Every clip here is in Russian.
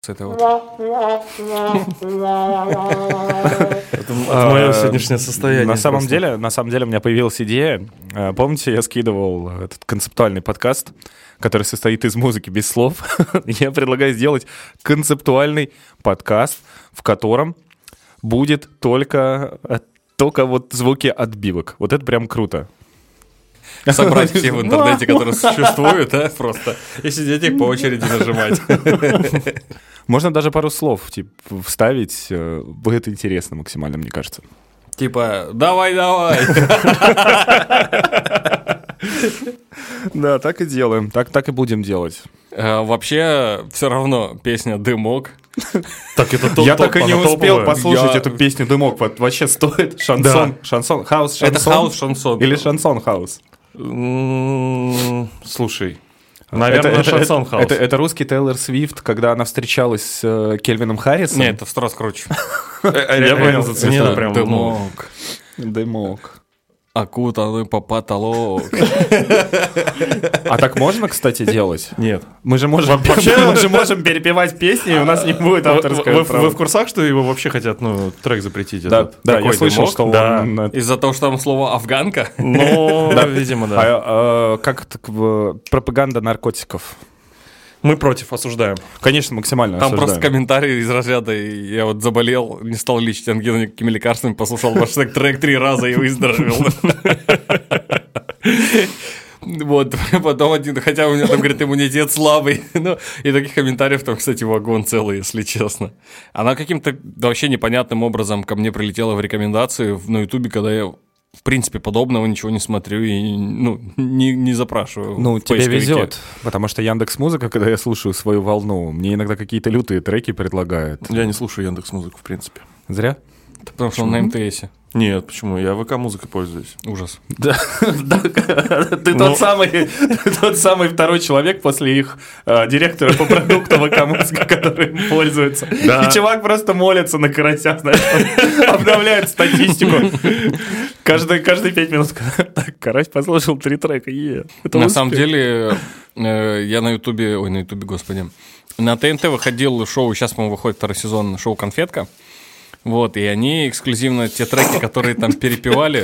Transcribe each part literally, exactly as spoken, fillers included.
Это вот. Это мое сегодняшнее состояние. На самом деле, на самом деле у меня появилась идея. Помните, я скидывал этот концептуальный подкаст, который состоит из музыки без слов. Я предлагаю сделать концептуальный подкаст, в котором будет только, только вот звуки отбивок. Вот это прям круто. Собрать все в интернете, которые существуют, да, просто, и сидеть их по очереди нажимать. Можно даже пару слов типа, вставить. Будет интересно максимально, мне кажется. Типа, давай-давай. Да, так и делаем. Так, так и будем делать. А, вообще, все равно песня «Дымок». Так это топ, Я так и не успел топовая. послушать Я- эту песню «Дымок». Вот вообще стоит шансон, шансон, хаус, шансон. Это хаус-шансон. Или шансон-хаус. М, Слушай, наверное, это, шансон это, хаус. это, это русский Тейлор Свифт, когда она встречалась с э, Кельвином Харрисом. Нет, это в сто раз круче. Я понял, зацепило Это прям. «Дымок». Дымок. Окутанный по потолок. А так можно, кстати, делать? Нет. Мы же можем, Вообще- мы же можем перепевать песни, и у нас не будет Вы, авторского вы- права. вы в курсах, что его вообще хотят, ну, трек запретить? Да, этот? да, я Какой, слышал, «Дымок»? что он... Да. э, Из-за того, что там слово «афганка». Ну, видимо, да. а, а, как так, в- пропаганда наркотиков. Мы против, осуждаем. Конечно, максимально Там осуждаем. просто комментарии из разряда «Я вот заболел, не стал лечить ангину никакими лекарствами, послушал ваш трек три раза и выздоровел». Вот, потом один, хотя у меня там, говорит, иммунитет слабый. Ну, и таких комментариев там, кстати, вагон целый, если честно. Она каким-то вообще непонятным образом ко мне прилетела в рекомендации в- на Ютубе, когда я, в принципе, подобного ничего не смотрю и, ну, не, не запрашиваю. Ну, в тебе поисковике. везет, потому что Яндекс.Музыка, когда я слушаю свою волну, мне иногда какие-то лютые треки предлагает. Я не слушаю Яндекс.Музыку, в принципе. Зря? Потому что он на МТСе. Нет, почему? Я ВК-музыкой пользуюсь. Ужас. Да, ты Ну. тот самый, ты тот самый второй человек после их э, директора по продукту ВК-музыка, который им пользуется. Да. И чувак просто молится на карася, знаешь, он обновляет статистику. Каждые, каждые пять минут. Так, карась послушал три трека. Е, это На успех. самом деле, э, я на Ютубе, ой, на Ютубе, господи, на ТНТ выходил шоу, сейчас, по-моему, выходит второй сезон, шоу «Конфетка». Вот, и они эксклюзивно, те треки, которые там перепевали,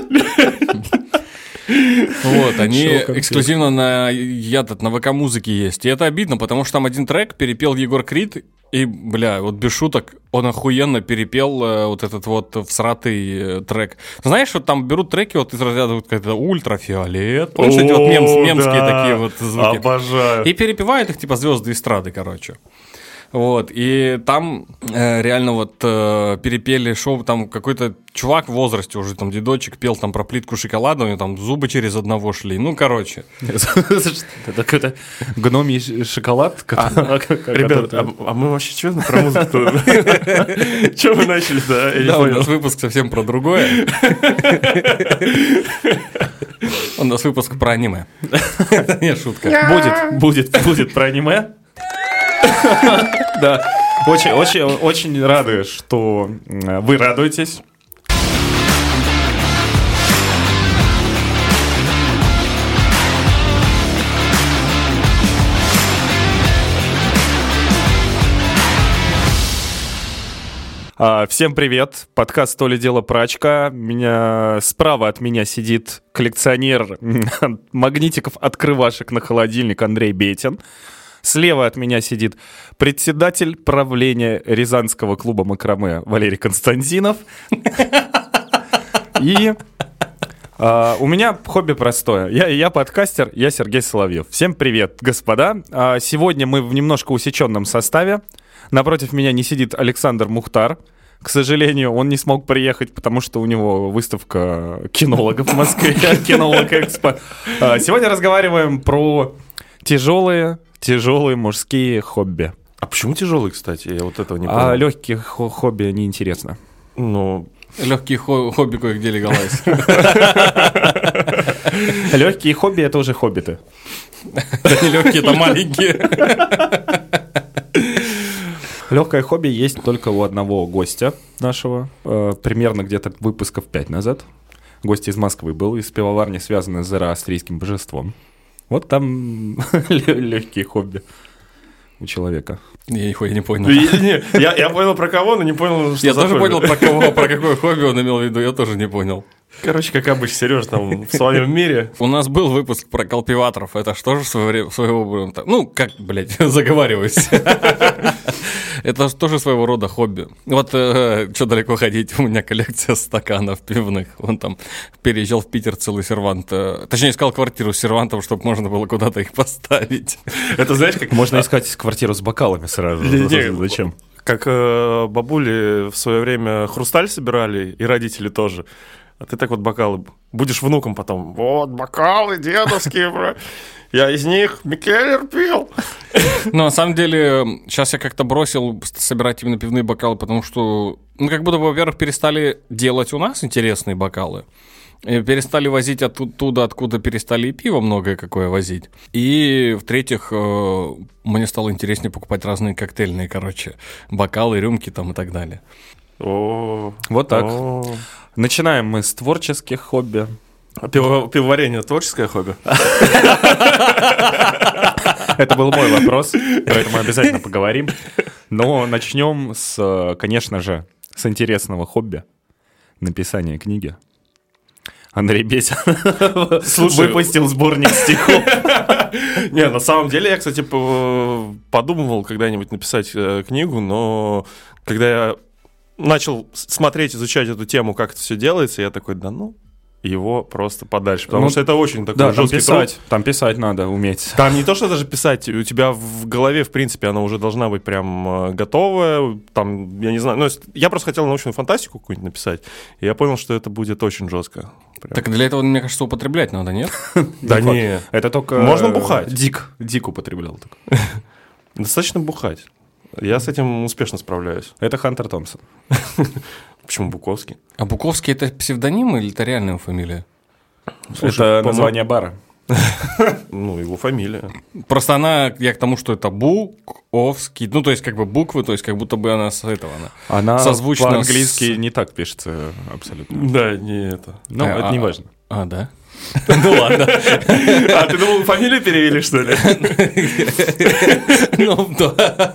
вот, они Шоу «Конфетка». эксклюзивно на, я тут, на ВК-музыке есть. И это обидно, потому что там один трек перепел Егор Крид, и, бля, вот без шуток, он охуенно перепел э, вот этот вот всратый э, трек. Знаешь, вот там берут треки вот из разряда вот какая-то ультрафиолет, помнишь, эти вот мемс, О, мемские да. такие вот звуки. Обожаю. И перепевают их, типа, звезды эстрады, короче. Вот, и там э, реально вот э, перепели шоу, там какой-то чувак в возрасте уже, там, дедочек, пел там про плитку шоколада, у него там зубы через одного шли, ну, короче. Это какой-то гномий ш- шоколад. который- Ребят, который- а, а мы вообще что про музыку? Чего мы начали, да? Я не Да, у понял. нас выпуск совсем про другое. У нас выпуск про аниме. Это не шутка. Будет, будет, будет про аниме. Да, очень, очень, очень рады, что э, вы радуетесь. А, Всем привет, подкаст «То ли дело про очка». Меня, справа от меня сидит коллекционер магнитиков-открывашек на холодильник Андрей Бетин. Слева от меня сидит председатель правления Рязанского клуба макраме Валерий Константинов. И а, у меня хобби простое. Я, я подкастер, я Сергей Соловьев. Всем привет, господа. А, сегодня мы в немножко усеченном составе. Напротив меня не сидит Александр Мухтар. К сожалению, он не смог приехать, потому что у него выставка кинологов в Москве, кинолог Экспо. А, Сегодня разговариваем про тяжелые, тяжелые мужские хобби. А почему тяжелый, кстати? Я вот этого не А понял. легкие хо- хобби неинтересно. Ну, Легкий хо- хобби кое-где легалайз. Легкие хобби — это уже хоббиты. Это не легкие, это маленькие. Легкое хобби есть только у одного гостя нашего, э, примерно где-то выпусков пять назад. Гость из Москвы был, из пивоварни, связанной с зороастрийским божеством. Вот там легкие хобби. у человека? Я нихуя не понял. Не, я, я понял про кого, но не понял, что Я за тоже хобби. понял, про кого, про какое хобби он имел в виду, я тоже не понял. Короче, как обычно, Сережа там в своем мире. У нас был выпуск про колпиваторов, это что же своего, своего ну, как, блядь, заговариваюсь. Это тоже своего рода хобби. Вот э, что далеко ходить, у меня коллекция стаканов пивных. Он там переезжал в Питер целый сервант. Э, точнее, искал квартиру с сервантом, чтобы можно было куда-то их поставить. Это знаешь, как... Можно искать квартиру с бокалами сразу. Не, не, Зачем? Как э, бабули в свое время хрусталь собирали, и родители тоже. А ты так вот бокалы... Будешь внуком потом. Вот, бокалы дедовские, бро. Я из них Микеллер пил. Но на самом деле, сейчас я как-то бросил собирать именно пивные бокалы, потому что, ну, как будто бы, во-первых, перестали делать у нас интересные бокалы. И перестали возить оттуда, откуда перестали и пиво многое какое возить. И, в-третьих, мне стало интереснее покупать разные коктейльные, короче, бокалы, рюмки там и так далее. О, Вот так. о. Начинаем мы с творческих хобби. А пиво- пивоварение – творческое хобби? Это был мой вопрос, про это мы обязательно поговорим. Но начнем с, конечно же, с интересного хобби – написания книги. Андрей Бесин Слушай, выпустил сборник стихов. Не, на самом деле я, кстати, п- подумывал когда-нибудь написать э, книгу, но когда я начал с- смотреть, изучать эту тему, как это все делается, я такой, да ну, его просто подальше, потому Ну, что это очень такой Да, там жесткий писать, труд. там писать надо уметь. Там не то, что даже писать, у тебя в голове, в принципе, она уже должна быть прям э, готовая, там, я не знаю, ну, если- я просто хотел научную фантастику какую-нибудь написать, и я понял, что это будет очень жестко. Прям. Так для этого, мне кажется, употреблять надо, нет? Да Не не, Это только... Можно э, бухать. Дик, Дик употреблял только. достаточно бухать. Я с этим успешно справляюсь. Это Хантер Томпсон. Почему Буковский? А Буковский – это псевдоним или это реальная фамилия? Слушай, Это по-моему- название бара. Ну, его фамилия. Просто она, я к тому, что это Буковский, ну, то есть как бы буквы, то есть как будто бы она с этого, она, Она созвучна по-английски с- не так пишется абсолютно. Да, не это. Но А, это а, не важно. А, да? Ну ладно. А ты думал, фамилию перевели, что ли? Ну, да.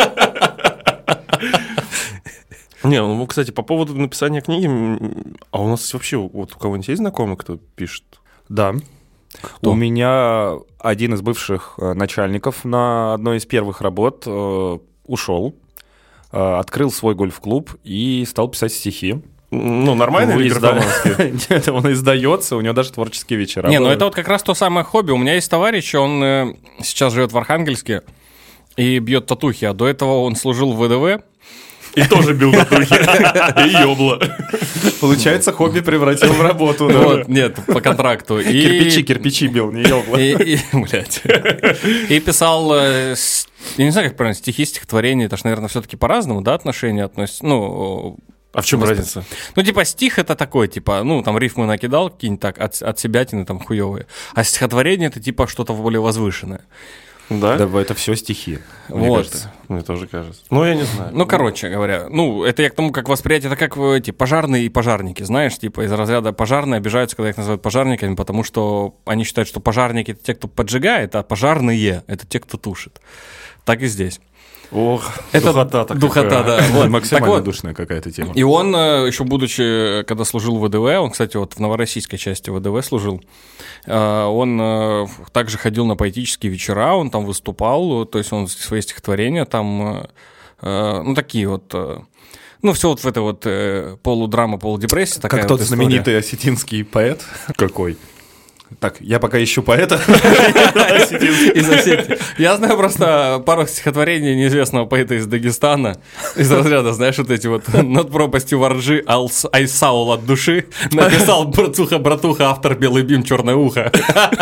Не, ну, кстати, по поводу написания книги, м, а у нас вообще вот у кого-нибудь есть знакомый, кто пишет? Да. Кто? У меня один из бывших э, начальников на одной из первых работ э, ушел, э, открыл свой гольф-клуб и стал писать стихи. Ну, нормально или Изда- графомански? Нет, он издается, у него даже творческие вечера. Не, ну бывают. это вот как раз то самое хобби. У меня есть товарищ, он э, сейчас живет в Архангельске и бьет татухи, а до этого он служил в ВДВ. И тоже бил татухи. И ёбло. Получается, хобби превратил в работу. да. Вот, нет, по контракту. И- Кирпичи, кирпичи бил, не ёбла. И, и, блядь. И писал, э, с- я не знаю, как правильно, стихи, стихотворения, это ж, наверное, все-таки по-разному, да, отношения относятся, ну... А в чем Господи. разница? Ну, типа, стих это такой, типа, ну, там рифмы накидал какие-нибудь так, от, от себятины там хуёвые, а стихотворение это типа что-то более возвышенное. Да? Да, это все стихи. мне Вот. кажется. Мне тоже кажется. Ну, я не знаю. Ну, короче говоря, ну, это я к тому, как восприятие, это как эти пожарные и пожарники, знаешь, типа из разряда пожарные обижаются, когда их называют пожарниками, потому что они считают, что пожарники – это те, кто поджигает, а пожарные – это те, кто тушит. Так и здесь. Ох, Это духота такая. духота, да. Вот. Максимально Так вот, душная какая-то тема. и он, э, еще будучи, когда служил в ВДВ, он, кстати, вот в новороссийской части ВДВ служил, э, он э, также ходил на поэтические вечера, он там выступал, то есть он свои стихотворения там, э, э, ну, такие вот... э, ну, все вот в этой вот э, полудрама, полудепрессия. такая Как вот тот история. знаменитый осетинский поэт. Какой? Так, я пока ищу поэта. Из Осетии. Я знаю просто пару стихотворений неизвестного поэта из Дагестана, из разряда, знаешь, вот эти вот «Над пропастью воржи алс- айсаул от души» написал братуха-братуха, автор «Белый бим, черное ухо».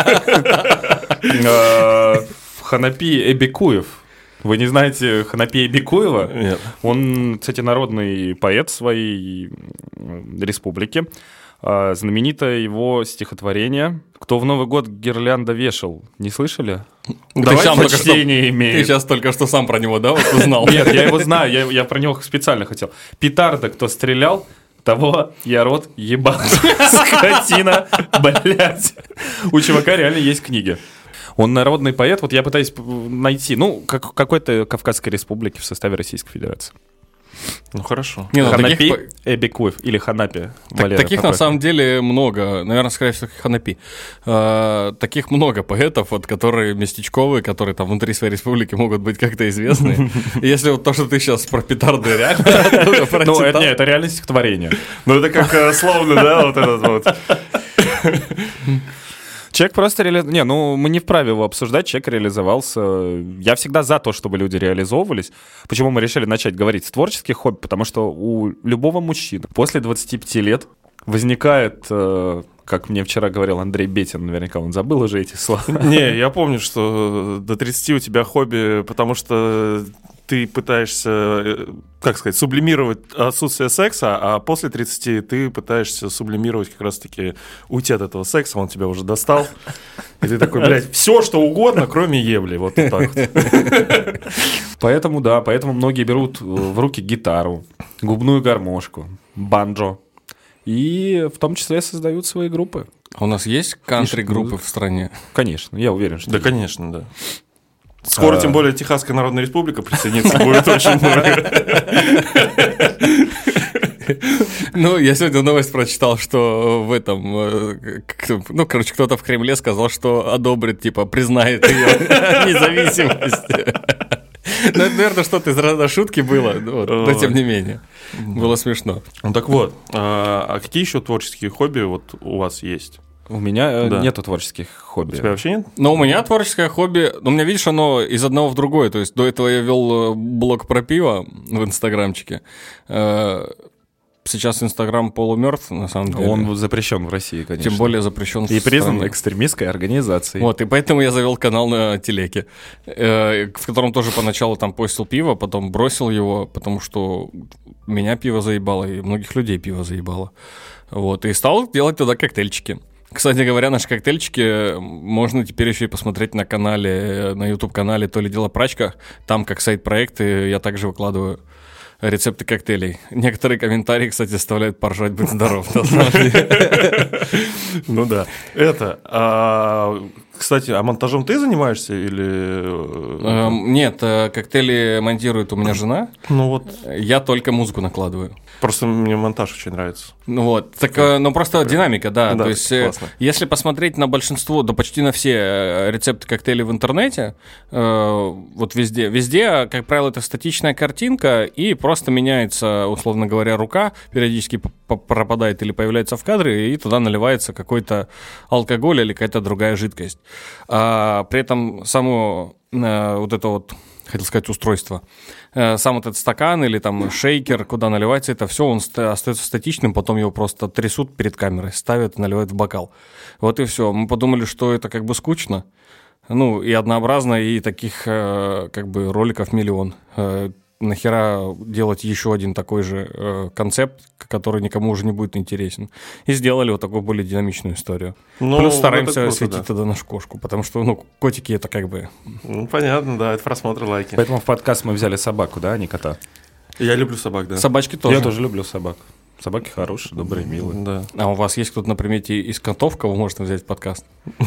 Э, Ханапи Эбикуев. Вы не знаете Ханапи Эбикуева? Нет. Он, кстати, народный поэт своей м, республики. А, знаменитое его стихотворение «Кто в Новый год гирлянда вешал». Не слышали? Давай Давай только что- почтение Ты имеет. сейчас только что сам про него, да, вот узнал? Нет, я его знаю, я, я про него специально хотел. Петарда, кто стрелял, того я рот ебал. Скотина, блядь. У чувака реально есть книги. Он народный поэт, вот я пытаюсь найти, ну, как, какой-то Кавказской республики в составе Российской Федерации. Ну, хорошо. Не, ну, Ханапи таких... Эбикуев или Ханапи. Так, таких на самом деле много. Наверное, скорее всего, Ханапи. А, таких много поэтов, вот, которые местечковые, которые там внутри своей республики могут быть как-то известны. Если вот то, что ты сейчас про петарды реально прочитал... Ну, это, нет, это реально стихотворение. Ну, это как словно, да, вот этот вот. Человек просто реализовался. Не, ну мы не вправе его обсуждать, человек реализовался. Я всегда за то, чтобы люди реализовывались. Почему мы решили начать говорить с творческих хобби? Потому что у любого мужчины после двадцати пяти лет возникает, э, как мне вчера говорил Андрей Бетин, наверняка он забыл уже эти слова. Не, я помню, что до тридцати у тебя хобби, потому что ты пытаешься, как сказать, сублимировать отсутствие секса, а после тридцати ты пытаешься сублимировать как раз-таки уйти от этого секса, он тебя уже достал. И ты такой, блядь, все что угодно, кроме ебли. Вот так вот. Поэтому, да, поэтому многие берут в руки гитару, губную гармошку, банджо. И в том числе создают свои группы. А у нас есть кантри-группы в стране? Конечно, я уверен, что Да, есть. конечно, да. Скоро, А... тем более, Техасская Народная Республика присоединиться будет очень много. Ну, я сегодня новость прочитал, что в этом, ну, короче, кто-то в Кремле сказал, что одобрит, типа, признает ее независимость. Ну, это, наверное, что-то из рода шутки было, вот, но тем не менее. Было смешно. Ну так вот, а, а какие еще творческие хобби вот у вас есть? У меня Да. нету творческих хобби. У тебя вообще нет? Но у меня творческое хобби, ну, у меня, видишь, оно из одного в другое. То есть до этого я вел блог про пиво в инстаграмчике. Сейчас Инстаграм полумертв, на самом деле. Он запрещен в России, конечно. Тем более запрещен в И признан стране. экстремистской организацией. Вот, и поэтому я завел канал на Телеке, э, в котором тоже поначалу там постил пиво, потом бросил его, потому что меня пиво заебало, и многих людей пиво заебало. Вот, и стал делать туда коктейльчики. Кстати говоря, наши коктейльчики можно теперь еще и посмотреть на канале, на YouTube-канале «То ли дело прачка». Там, как сайт-проекты, я также выкладываю рецепты коктейлей. Некоторые комментарии, кстати, заставляют поржать, быть здоров, на самом деле. Ну да. Это, а, кстати, а монтажом ты занимаешься или... Эм, Нет, э, коктейли монтирует у меня жена. Ну вот, Я только музыку накладываю. просто мне монтаж очень нравится. Ну вот, так, э, ну просто динамика, да. Да, То есть, э, классно. если посмотреть на большинство, да почти на все э, рецепты коктейлей в интернете, э, вот везде, везде, как правило, это статичная картинка, и просто меняется, условно говоря, рука, периодически п- п- пропадает или появляется в кадре, и туда наливается какой-то алкоголь или какая-то другая жидкость. А при этом само э, вот это вот, хотел сказать, устройство, э, сам вот этот стакан или там шейкер, куда наливается это все, он ста- остается статичным, потом его просто трясут перед камерой, ставят и наливают в бокал. Вот и все. Мы подумали, что это как бы скучно, ну и однообразно, и таких э, как бы роликов миллион. Э, нахера делать еще один такой же э, концепт, который никому уже не будет интересен. И сделали вот такую более динамичную историю. Ну, Плюс это стараемся круто, осветить да. тогда нашу кошку, потому что, ну, котики это как бы... Ну, понятно, да, это просмотры, лайки. Поэтому в подкаст мы взяли собаку, да, а не кота? Я люблю собак, да. Собачки тоже. Я тоже люблю собак. Собаки хорошие, добрые, милые. Да. А у вас есть кто-то на примете из котов, кого можно взять в подкаст?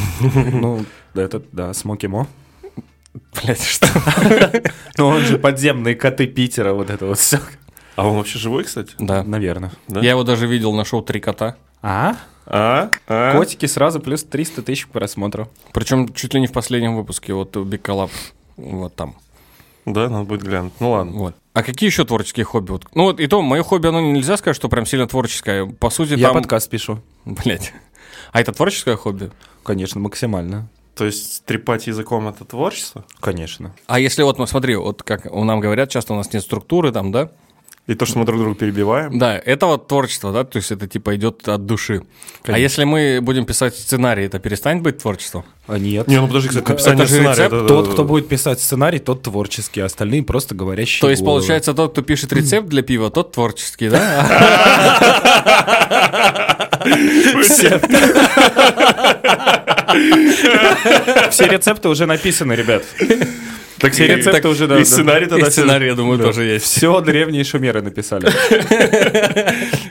Ну, это, да, Смоки Мо. Блять, что? Ну, он же подземные коты Питера, вот это вот все. А он вообще живой, кстати? Да. Наверное. Да? Я его даже видел на шоу «Три кота». А? А? А? Котики сразу плюс триста тысяч просмотров. Причем чуть ли не в последнем выпуске, вот Big Collab, вот там. Да, надо будет глянуть. Ну ладно. Вот. А какие еще творческие хобби? Вот, ну вот и то, мое хобби, оно нельзя сказать, что прям сильно творческое. По сути, Я там... подкаст пишу. Блять. А это творческое хобби? Конечно, максимально. То есть трепать языком — это творчество? Конечно. А если вот, ну смотри, вот как нам говорят, часто у нас нет структуры там, да? И то, что мы друг друга перебиваем? Да, это вот творчество, да, то есть это типа идет от души. Конечно. А если мы будем писать сценарий, это перестанет быть творчеством? А нет. Не, ну подожди, кстати, Это написание же сценария. рецепт. это- Тот, кто будет писать сценарий, тот творческий, а остальные просто говорящие То есть, головы. получается, тот, кто пишет рецепт для пива, тот творческий, да? Все. Все рецепты уже написаны, ребят. Так Все и- рецепты так уже, да, и да. сценарий И тогда... сценарий, я думаю, Да. тоже есть. Все древние шумеры написали.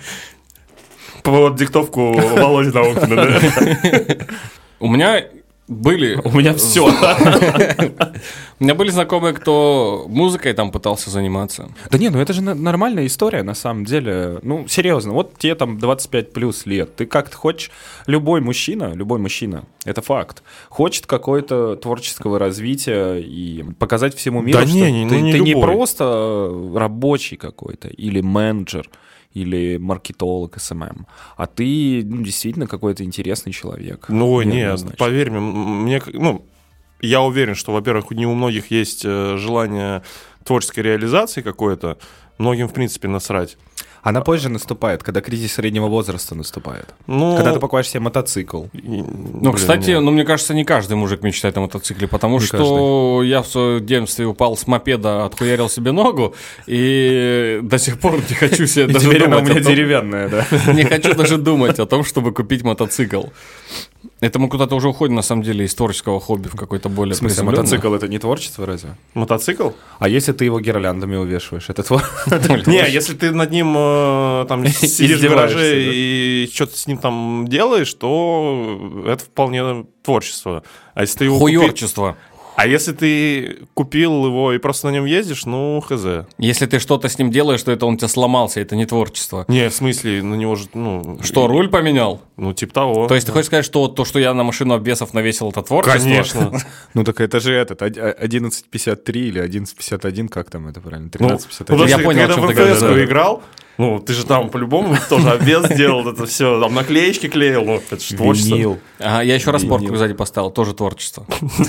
Вот диктовку Володи Наукина, да? У меня были... У меня все. У меня были знакомые, кто музыкой там пытался заниматься. Да не, ну это же н- нормальная история, на самом деле. Ну, серьезно, вот тебе там двадцать пять плюс лет. Ты как-то хочешь... Любой мужчина, любой мужчина, это факт, хочет какое-то творческого развития и показать всему миру, Да что не, не, ты, ну не ты не любой. просто рабочий какой-то или менеджер, или маркетолог эс эм эм, а ты ну, действительно какой-то интересный человек. Ну, нет, Неоднозначно. поверь мне, м- мне, как- ну, я уверен, что, во-первых, не у многих есть э, желание творческой реализации какой-то, многим, в принципе, насрать. Она позже наступает, когда кризис среднего возраста наступает. Ну, Когда ты покупаешь себе мотоцикл. и- Ну, блин, кстати, нет. ну, мне кажется, не каждый мужик мечтает о мотоцикле, потому Не что я в своем детстве упал с мопеда, отхуярил себе ногу, и до сих пор не хочу себе И даже теперь она у думать меня о том- деревянная, да. Не хочу даже думать о том, чтобы купить мотоцикл. Это мы куда-то уже уходим, на самом деле, из творческого хобби в какой-то более В смысле, приземленное. мотоцикл — это не творчество разве? Мотоцикл? А если ты его гирляндами увешиваешь, это твой... Не, если ты над ним э, там сидишь в Издеваешься, гараже да. и что-то с ним там делаешь, то это вполне творчество. А если ты его купи- Хуёрчество. А если ты купил его и просто на нем ездишь, ну, хз. Если ты что-то с ним делаешь, то это он у тебя сломался, это не творчество. Не, в смысле, на него же, ну... Что, и- руль поменял? Ну, типа того. То есть ты хочешь сказать, что вот то, что я на машину обвесов навесил, это творчество? Конечно. Ну так это же этот, од- одиннадцать пятьдесят три или одиннадцать пятьдед один, как там это правильно? Ну, тринадцать пятьдесят ну, один. Я подожди, понял, ты о когда чем в ты МФС говоришь, да. играл, ну, ты же там по-любому тоже обвес делал, это все, там наклеечки клеил, ну, это же творчество. Винил. Ага, я еще распортку Винил. сзади поставил, тоже творчество.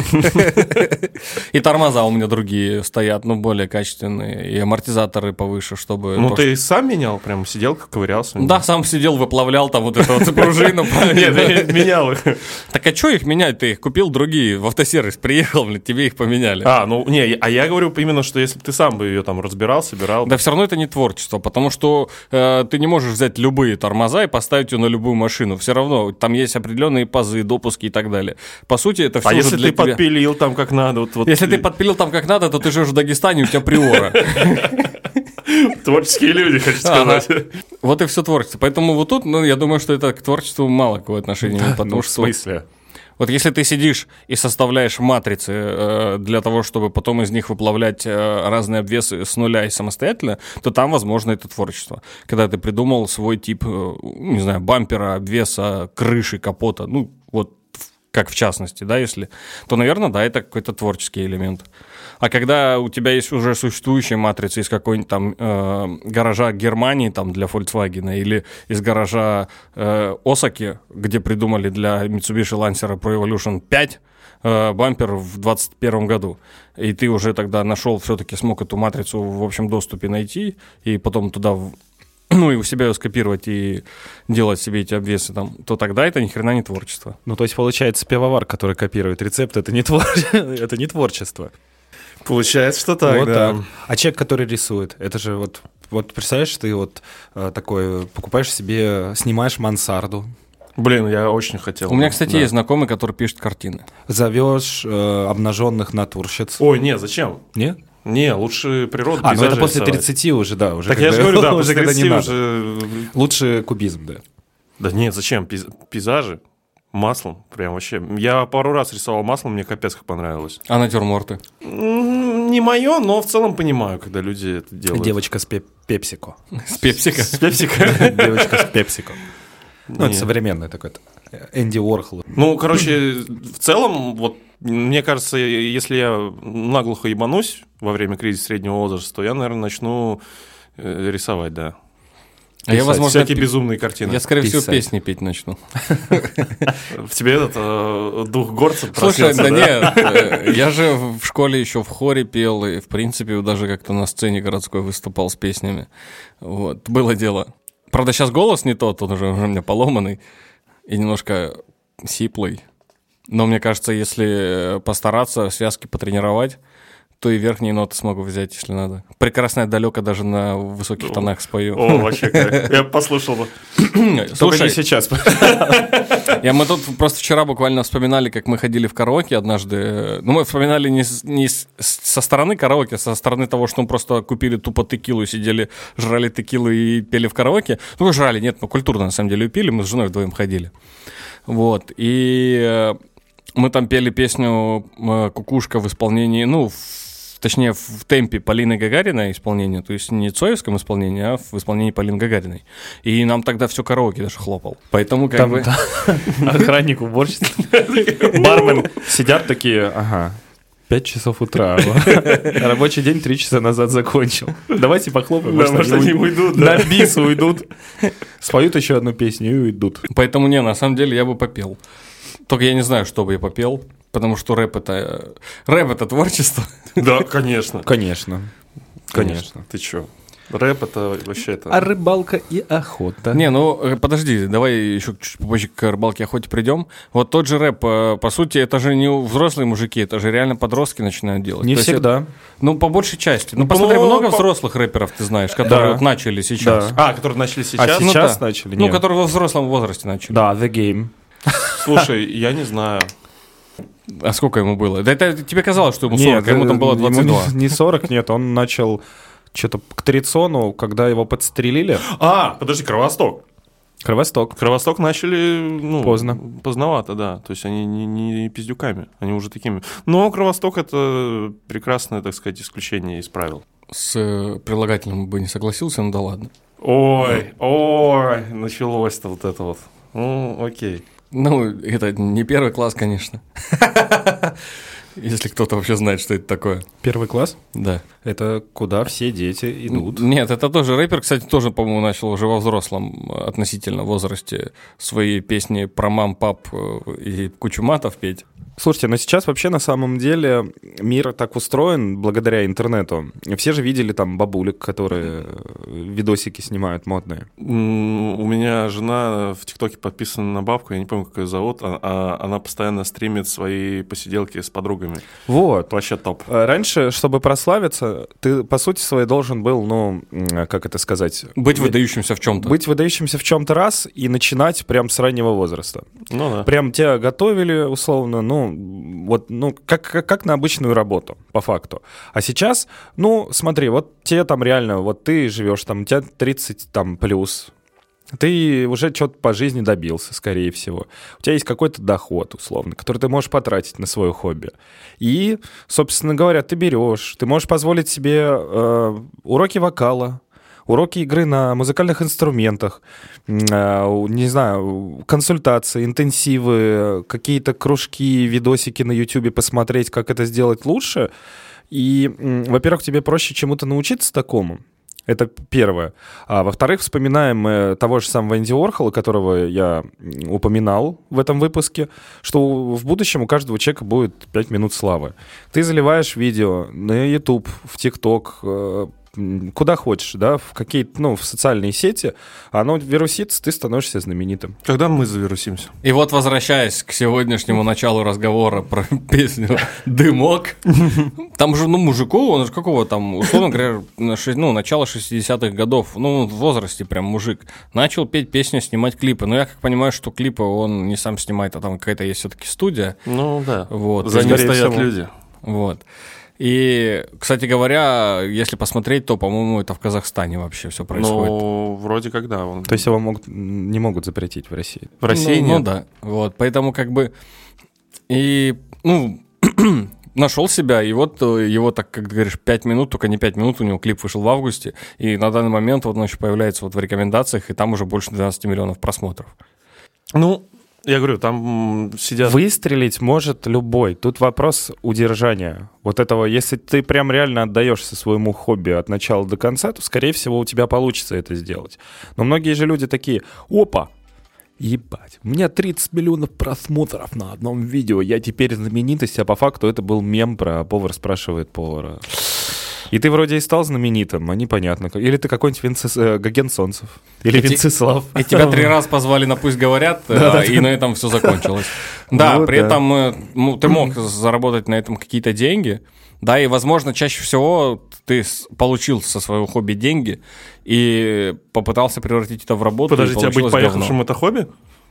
И тормоза у меня другие стоят, ну, более качественные, и амортизаторы повыше, чтобы... Ну, то, ты сам менял, прям сидел, ковырялся? Да, сам сидел, выплавлял там вот эту вот пружину. Нет, ты менял их. Так а что их менять? Ты их купил другие, в автосервис приехал, блин, тебе их поменяли. А, ну, не, а я говорю именно, что если бы ты сам бы ее там разбирал, собирал. Да все равно это не творчество, потому что э, ты не можешь взять любые тормоза и поставить ее на любую машину. Все равно там есть определенные пазы, допуски и так далее. По сути, это все А уже если для ты тебя. подпилил там как надо, вот, вот Если ты подпилил там как надо, то ты живешь в Дагестане, у тебя приора. творческие люди, хочу Ага. сказать. Вот и все творчество. Поэтому вот тут, ну, я думаю, что это к творчеству мало какого отношения имеет, потому Ну, в что смысле? вот если ты сидишь и составляешь матрицы э, для того, чтобы потом из них выплавлять э, разные обвесы с нуля и самостоятельно, то там, возможно, это творчество. Когда ты придумал свой тип, э, не знаю, бампера, обвеса, крыши, капота, ну, вот в- как в частности, да, если, то, наверное, да, это какой-то творческий элемент. А когда у тебя есть уже существующая матрица из какой-нибудь там э, гаража Германии там, для Volkswagen или из гаража э, Осаки, где придумали для Mitsubishi Lancer Pro Evolution пять э, бампер в двадцать первом году, и ты уже тогда нашел, все-таки смог эту матрицу в общем доступе найти, и потом туда... в- ну, и у себя ее скопировать и делать себе эти обвесы там, то тогда это ни хрена не творчество. Ну, то есть, получается, пивовар, который копирует рецепт, это не, твор... это не творчество. Получается, что так, Вот да. так. А человек, который рисует, это же вот... Вот представляешь, ты вот э, такой покупаешь себе, снимаешь мансарду, Блин, я очень хотел. У меня, кстати, Да. есть знакомый, который пишет картины. зовешь э, обнаженных натурщиц. Ой, не, зачем? Нет? Не, лучше природу, А, ну это пейзажи после рисовать. тридцати уже, да. Уже Так когда, я же говорю, да, уже после когда не тридцати надо. уже... Лучше кубизм, да. Да нет, зачем? Пейз- Пейзажи маслом, прям вообще. Я пару раз рисовал маслом, мне капец как понравилось. А натюрморты? М, Не мое, но в целом понимаю, когда люди это делают. Девочка с пеп- пепсико. С пепсика? С пепсика. Девочка с пепсико. Ну, это Не. современный такой. Энди Уорхол. Ну, короче, в целом, вот, мне кажется, если я наглухо ебанусь во время кризиса среднего возраста, то я, наверное, начну э, рисовать, да. А я, Писать возможно, всякие пи- безумные картины. Я, скорее всего, Писать. песни петь начну. В тебе этот э, дух горца Слушай, проснется, да нет, э, я же в школе еще в хоре пел, и, в принципе, даже как-то на сцене городской выступал с песнями. Вот, было дело. Правда, сейчас голос не тот, он уже, уже у меня поломанный и немножко сиплый. Но мне кажется, если постараться, связки потренировать, то и верхние ноты смогу взять, если надо. Прекрасное далеко даже на высоких тонах спою. О, вообще как. Я послушал бы. Только Слушай, не сейчас. я, мы тут просто вчера буквально вспоминали, как мы ходили в караоке однажды. Ну, мы вспоминали не, с- не с- со стороны караоке, а со стороны того, что мы просто купили тупо текилу и сидели, жрали текилу и пели в караоке. Ну, мы жрали, нет, мы культурно на самом деле пили, мы с женой вдвоем ходили. Вот, и... э, мы там пели песню э, «Кукушка» в исполнении, ну, в, точнее, в темпе Полины Гагариной исполнения, то есть не цоевском исполнении, а в исполнении Полины Гагариной. И нам тогда все караоке даже хлопал. Поэтому как Там бы... охранник, уборщица, бармен сидят такие, ага, пять часов утра. Рабочий день три часа назад закончил. Давайте похлопаем, Да, может, они уйдут, да. На бис уйдут. Споют еще одну песню и уйдут. Поэтому не, на самом деле я бы попел. Только я не знаю, что бы я попел, потому что рэп это... Рэп это творчество. Да, конечно. Конечно. Конечно. Ты чё? Рэп это вообще это... А рыбалка и охота. Не, ну э, подожди, давай еще чуть попозже к рыбалке и охоте придем. Вот тот же рэп, э, по сути, это же не взрослые мужики, это же реально подростки начинают делать. Не То есть всегда. это- ну, по большей части. Ну, Ну, посмотри, ну, много по- взрослых рэперов ты знаешь, которые Да. вот начали сейчас. Да. А, которые начали А сейчас? Ну сейчас да. начали? Ну, Нет. которые во взрослом возрасте начали. Да, The Game. Слушай, я не знаю. А сколько ему было? Да это тебе казалось, что ему Нет, сорок, а ему там было ему двадцать два. не- Не сорок, нет, он начал что-то к Трицону, когда его подстрелили. А, подожди, Кровосток. Кровосток. Кровосток начали, ну... Поздно. Поздновато, да. То есть они не, не пиздюками, они уже такими. Но Кровосток — это прекрасное, так сказать, исключение из правил. С э, прилагательным бы не согласился, ну да ладно. Ой, ой, началось-то вот это вот. Ну, окей. Ну, это не первый класс, конечно. Если кто-то вообще знает, что это такое. Первый класс? Да. Это куда все дети идут. Нет, это тоже рэпер, кстати, тоже, по-моему, начал уже во взрослом э, относительно возрасте свои песни про мам, пап э, и кучу матов петь. Слушайте, но сейчас вообще на самом деле мир так устроен благодаря интернету. Все же видели там бабулек, которые видосики снимают модные. М, У меня жена в ТикТоке подписана на бабку, я не помню, как ее зовут, а- а она постоянно стримит свои посиделки с подругами. Вот. Вообще топ. А Раньше, чтобы прославиться, ты, по сути своей, должен был, ну, м, как это сказать... Быть ви- выдающимся в чем-то. Быть выдающимся в чем-то раз и начинать прям с раннего возраста. Ну да. Прям тебя готовили, условно, ну, вот, ну, как, как, как на обычную работу, по факту. А сейчас, ну, смотри, вот тебе там реально, вот ты живешь там, у тебя тридцать там плюс, ты уже что-то по жизни добился, скорее всего. У тебя есть какой-то доход, условно, который ты можешь потратить на свое хобби. И, собственно говоря, ты берешь, ты можешь позволить себе э, уроки вокала, уроки игры на музыкальных инструментах, м, э, не знаю, консультации, интенсивы, какие-то кружки, видосики на Ютубе посмотреть, как это сделать лучше. И, м, во-первых, тебе проще чему-то научиться такому. Это первое. А во-вторых, вспоминаем мы того же самого Энди Уорхола, которого я м, упоминал в этом выпуске, что у- в будущем у каждого человека будет пять минут славы. Ты заливаешь видео на YouTube, в TikTok, э, м, куда хочешь, да, в какие-то, ну, в социальные сети, оно вирусится, ты становишься знаменитым. Когда мы завирусимся? И вот, возвращаясь к сегодняшнему началу разговора про песню «Дымок», там же, ну, мужику, он же какого там, условно говоря, на шесть- ну, начало шестидесятых годов, ну, в возрасте прям мужик, начал петь песни, снимать клипы. Но я как понимаю, что клипы он не сам снимает, а там какая-то есть все-таки студия. Ну да. Вот. За ним скорее стоят всего. люди. Вот. И, кстати говоря, если посмотреть, то, по-моему, это в Казахстане вообще все происходит. Ну, вроде как да. Он... То есть его могут, не могут запретить в России. в России ну, нет. ну да, вот, поэтому как бы и, ну, нашел себя, и вот э, его, так как ты говоришь, пять минут, только не пять минут, у него клип вышел в августе, и на данный момент вот он еще появляется вот в рекомендациях, и там уже больше двенадцать миллионов просмотров. Ну, я говорю, там м, сидят... Выстрелить может любой. Тут вопрос удержания. Вот этого, если ты прям реально отдаешься своему хобби от начала до конца, то, скорее всего, у тебя получится это сделать. Но многие же люди такие: опа, ебать, у меня тридцать миллионов просмотров на одном видео, я теперь знаменитость, а по факту это был мем про «повар спрашивает повара». И ты вроде и стал знаменитым, а непонятно. как. Или ты какой-нибудь Винцес... э, Гоген Солнцев. Или Эти- Венцеслав. И тебя три раза позвали на «Пусть говорят», э, и на этом все закончилось. Да, Вот при да. этом э, ну, ты мог заработать на этом какие-то деньги, да, и, возможно, чаще всего ты с- получил со своего хобби деньги и попытался превратить это в работу. и Подождите, а быть получилось поехавшим говно. это хобби?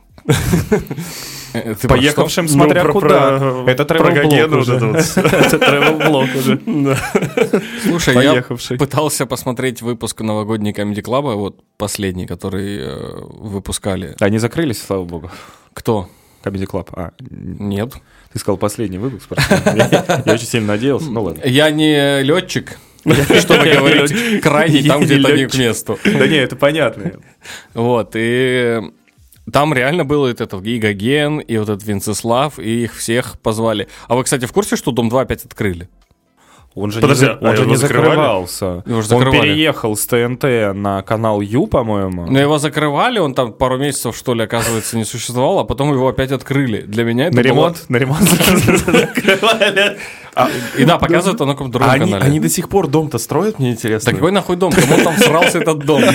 Э, ты про Поехавшим, Ну, смотря про- куда. про- Это про travel-блог Гогена вот уже. это вот. Это travel-блог уже. что? Слушай, Поехавший. я пытался посмотреть выпуск новогодней Comedy Club, вот последний, который э, выпускали. Они закрылись, слава богу. Кто? Comedy Club. А, Нет. ты сказал последний выпуск. Я, я очень сильно надеялся. Ну ладно. Я не летчик, чтобы говорить крайний там где-то не к месту. Да не, это понятно. Вот, и там реально был этот и Гоген, и вот этот Венцеслав, и их всех позвали. А вы, кстати, в курсе, что Дом два опять открыли? Он же Подожди, не, а он же его не закрывали? закрывался. Его же Он закрывали. переехал с ТНТ на канал Ю, по-моему. Но его закрывали, он там пару месяцев, что ли, оказывается, не существовал, а потом его опять открыли. Для меня это На было- ремонт, на ремонт закрывали. И да, показывают он на каком-то другом А они, канале. они до сих пор дом-то строят, мне интересно. Да какой нахуй дом? Кому там срался этот дом?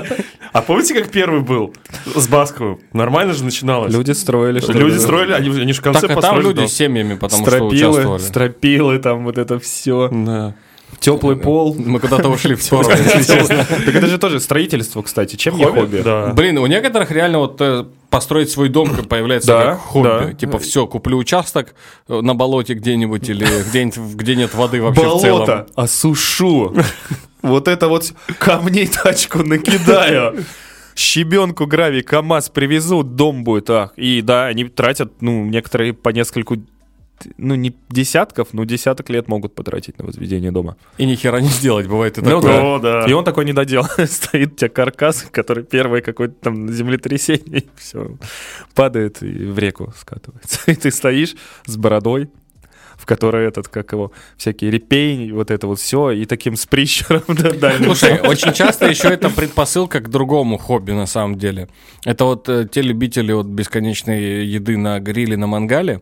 А помните, как первый был с Басковым? Нормально же начиналось. Люди строили что-то. Люди строили, они, они же в конце Так, а там построили люди дом. с семьями, потому что Стропилы, участвовали. стропилы, там вот это все. Да. Теплый пол. Мы куда-то ушли в сторону, если честно. Так это же тоже строительство, кстати. Чем не хобби? Да. Блин, у некоторых реально вот э, построить свой дом как появляется Да, как хобби. да. Типа, все, куплю участок э, на болоте где-нибудь или где-нибудь, где нет воды вообще в целом. Болото осушу. Вот это вот камней тачку накидаю. Щебенку, гравий, КамАЗ привезут, дом будет. Ах. И да, они тратят, ну, некоторые по нескольку, ну, не десятков, но десяток лет могут потратить на возведение дома. И ни хера не сделать, бывает и Ну такое. О, да. И он такой не доделал. Стоит у тебя каркас, который первое какое-то там землетрясение, и все, падает и в реку скатывается. И ты стоишь с бородой, в которой этот, как его, всякие репейни, вот это вот все, и таким с прищуром. да, дальним. Слушай, очень часто еще это предпосылка к другому хобби на самом деле. Это вот э, те любители вот бесконечной еды на гриле, на мангале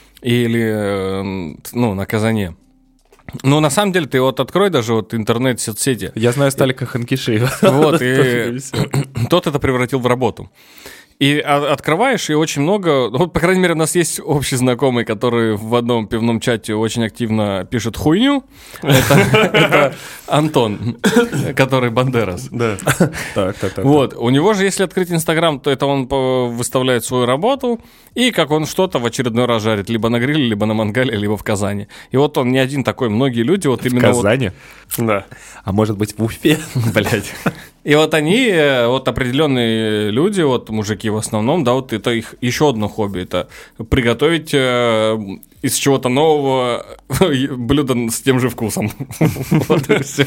или э, ну, на казане. Ну, на самом деле, ты вот открой даже вот интернет, соцсети. Я знаю Сталика Ханкишиева. Вот, и тот это превратил в работу. И а- открываешь, и очень много... Вот, по крайней мере, у нас есть общий знакомый, который в одном пивном чате очень активно пишет хуйню. Это, это Антон, который Бандерас. Да. Так, так, так. Вот, у него же, если открыть Инстаграм, то это он по- выставляет свою работу, и как он что-то в очередной раз жарит, либо на гриле, либо на мангале, либо в Казани. И вот он не один такой, многие люди вот В именно... вот- Казани? Да. А может быть в Уфе? Блять. И вот они, э, вот определенные люди, вот мужики в основном, да, вот это их еще одно хобби, это приготовить э, из чего-то нового блюдо с тем же вкусом. Вот и все.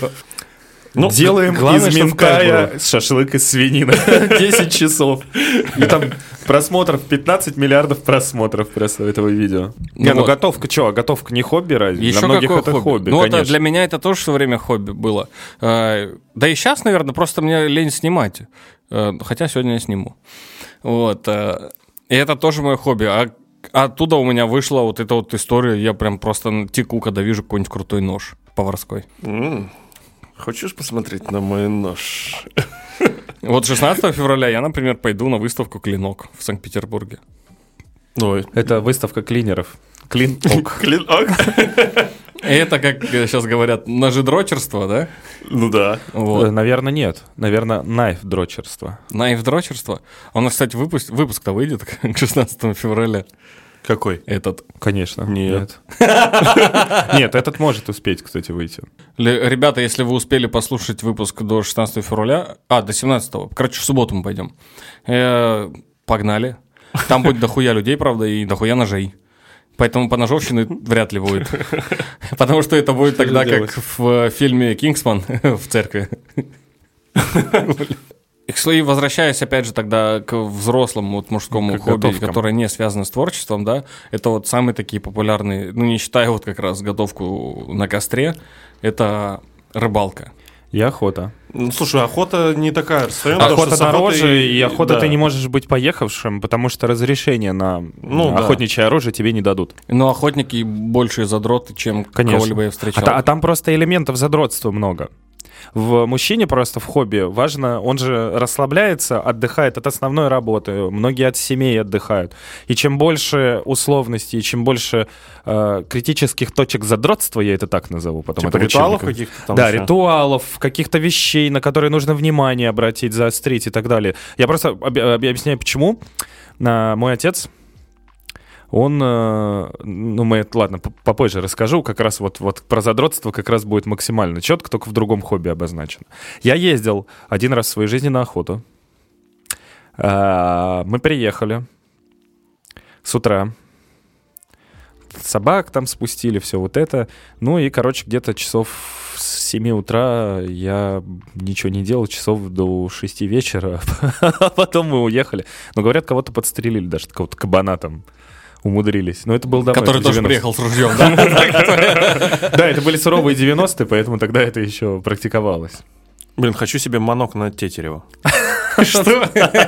Ну, Делаем главное, из чтоб минтая кайф шашлык из свинины. десять часов. И там просмотров, пятнадцать миллиардов просмотров просто этого видео. Не, ну вот. готовка что? Готовка не хобби разве? Еще Для многих какое это хобби? хобби, Ну, вот конечно. для меня это тоже все время хобби было. Э, Да и сейчас, наверное, просто мне лень снимать. Э, Хотя сегодня я сниму. Вот. э, И это тоже мое хобби. А оттуда у меня вышла вот эта вот история. Я прям просто теку, когда вижу какой-нибудь крутой нож поварской. М. Хочешь посмотреть на мой нож? Вот шестнадцатого февраля я, например, пойду на выставку «Клинок» в Санкт-Петербурге. Ой. Это выставка клинеров. Клинок. Клинок? И это, как сейчас говорят, ножедрочерство, да? Ну да. Вот. Наверное, нет. Наверное, найф-дрочерство. Наив-дрочерство. У нас, кстати, выпуск, выпуск-то выйдет к шестнадцатому февраля. Какой? Этот. Конечно. Нет. Нет, этот может успеть, кстати, выйти. Ле- Ребята, если вы успели послушать выпуск до шестнадцатого февраля, а, до семнадцатого, короче, в субботу мы пойдем. Э, Погнали. Там будет дохуя людей, правда, и дохуя ножей. Поэтому по ножовщине вряд ли будет. Потому что это будет Что же тогда, делать? как в фильме «Кингсман» в церкви. И возвращаясь, опять же, тогда к взрослому вот, мужскому К хобби, готовкам. которое не связано с творчеством, да, это вот самые такие популярные, ну, не считая вот как раз готовку на костре, это рыбалка. И охота. Ну, слушай, охота не такая расстоянная. потому Охота что с охотой- дороже, и охота да. ты не можешь быть поехавшим, потому что разрешение на Ну, на да. охотничье оружие тебе не дадут. Но охотники большие задроты, чем Конечно. кого-либо я А, встречал. та- а там просто элементов задротства много. В мужчине просто в хобби важно, он же расслабляется, отдыхает от основной работы, многие от семей отдыхают. И чем больше условностей, чем больше э, критических точек задротства, я это так назову, потом Типа это ритуалов учебниках. каких-то там Да, еще? ритуалов, каких-то вещей, на которые нужно внимание обратить, заострить и так далее. Я просто об- об- объясняю, почему. А, мой отец, он, э, ну, мы, это, ладно, п- попозже расскажу, как раз вот, вот про задротство как раз будет максимально четко, только в другом хобби обозначено. Я ездил один раз в своей жизни на охоту. А, Мы приехали. с утра. Собак там спустили, все вот это. Ну и, короче, где-то часов с семи утра я ничего не делал, часов до шести вечера, а потом мы уехали. Но, говорят, кого-то подстрелили, даже кого-то кабана там умудрились. Но это был давно. Который тоже приехал с ружьем, да? Да, это были суровые девяностые, поэтому тогда это еще практиковалось. Блин, хочу себе манок на Тетерева. Что?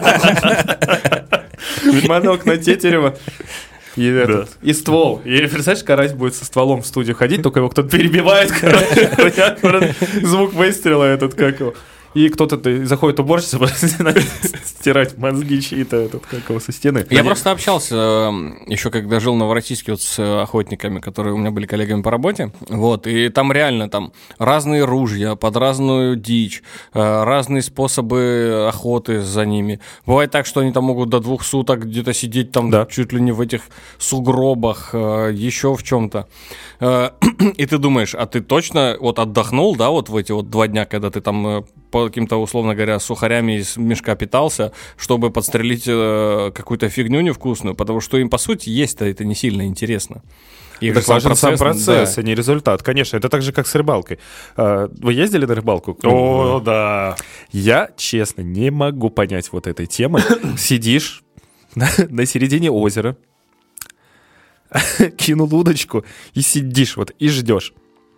Манок на Тетерева. И, этот, и ствол. И представляешь, карась будет со стволом в студию ходить, только его кто-то перебивает, короче. Звук выстрела этот, как его. И кто-то заходит уборщица, стирать мозги чьи-то, этот, как его, со стены. Я просто общался еще, когда жил в Новороссийске, вот с охотниками, которые у меня были коллегами по работе. Вот, и там реально там разные ружья под разную дичь, разные способы охоты за ними. Бывает так, что они там могут до двух суток где-то сидеть там, да, чуть ли не в этих сугробах, еще в чем-то. И ты думаешь, а ты точно вот отдохнул, да, вот в эти вот два дня, когда ты там по каким-то, условно говоря, сухарями из мешка питался, чтобы подстрелить э, какую-то фигню невкусную, потому что им, по сути, есть-то это не сильно интересно. Их так важен сам процесс, да, а не результат. Конечно, это так же, как с рыбалкой. Вы ездили на рыбалку? О, да. Я, честно, не могу понять вот этой темы. Сидишь на середине озера, кинул удочку и сидишь вот и ждешь.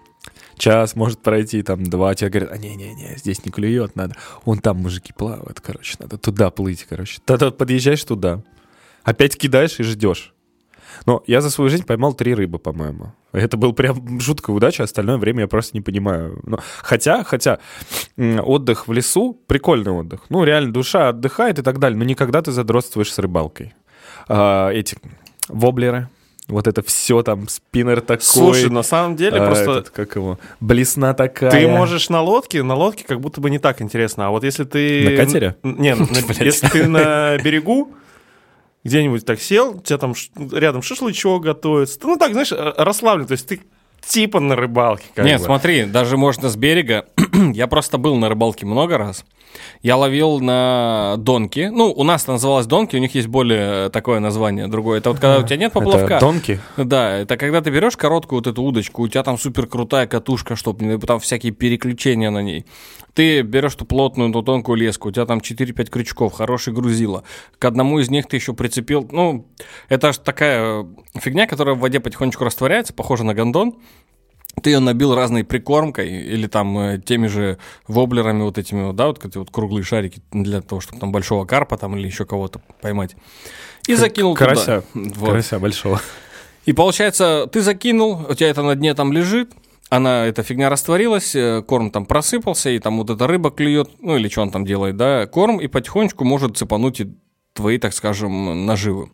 Час может пройти, там, два, тебе говорят, а не-не-не, здесь не клюет, надо. Вон там мужики плавают, короче, надо туда плыть, короче. Тогда подъезжаешь туда, опять кидаешь и ждешь. Но я за свою жизнь поймал три рыбы, по-моему. Это был прям жуткая удача, остальное время я просто не понимаю. Но, хотя, хотя, отдых в лесу, прикольный отдых. Ну, реально, душа отдыхает и так далее, но никогда ты задротствуешь с рыбалкой. А, эти воблеры. Вот это все там, спиннер такой. Слушай, на самом деле а, просто... Этот, как его? Блесна такая. Ты можешь на лодке, на лодке как будто бы не так интересно. А вот если ты... На катере? Нет, если ты на берегу, где-нибудь так сел, у тебя там рядом шашлычок готовится. Ну так, знаешь, расслаблен. То есть ты типа на рыбалке. Нет, смотри, даже можно с берега. Я просто был на рыбалке много раз. Я ловил на донки. Ну, у нас это называлось донки, у них есть более такое название другое. Это вот когда у тебя нет поплавка. Это донки? Да, это когда ты берешь короткую вот эту удочку, у тебя там супер крутая катушка, чтобы там всякие переключения на ней. Ты берешь ту плотную, ту тонкую леску, у тебя там четыре-пять крючков, хороший грузило. К одному из них ты еще прицепил... Ну, это же такая фигня, которая в воде потихонечку растворяется, похожа на гондон. Ты ее набил разной прикормкой или там э, теми же воблерами вот этими вот, да, вот эти вот круглые шарики для того, чтобы там большого карпа там или еще кого-то поймать. И закинул карася, туда. Вот. Карася большого. И получается, ты закинул, у тебя это на дне там лежит, она, эта фигня растворилась, корм там просыпался, и там вот эта рыба клюет, ну или что он там делает, да, корм, и потихонечку может цепануть и твои, так скажем, наживы.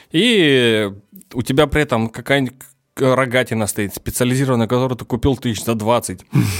И у тебя при этом какая-нибудь рогатина стоит, специализированная, которую ты купил тысяч за двадцать.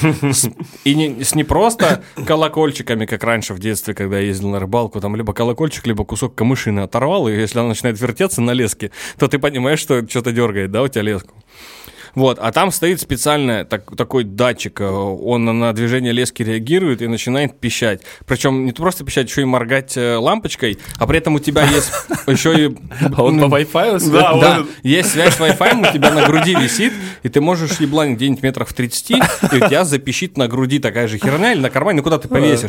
И не, с не просто колокольчиками, как раньше в детстве, когда я ездил на рыбалку, там либо колокольчик, либо кусок камышины оторвал, и если она начинает вертеться на леске, то ты понимаешь, что что-то дергает, да, у тебя леску. Вот, а там стоит специальный так, такой датчик, он на движение лески реагирует и начинает пищать. Причем не просто пищать, еще и моргать лампочкой, а при этом у тебя есть еще и... А он по Wi-Fi? Да, да, есть связь с Wi-Fi, у тебя на груди висит, и ты можешь еблань где-нибудь метрах в тридцати, и у тебя запищит на груди такая же херня, или на кармане, ну куда ты повесишь.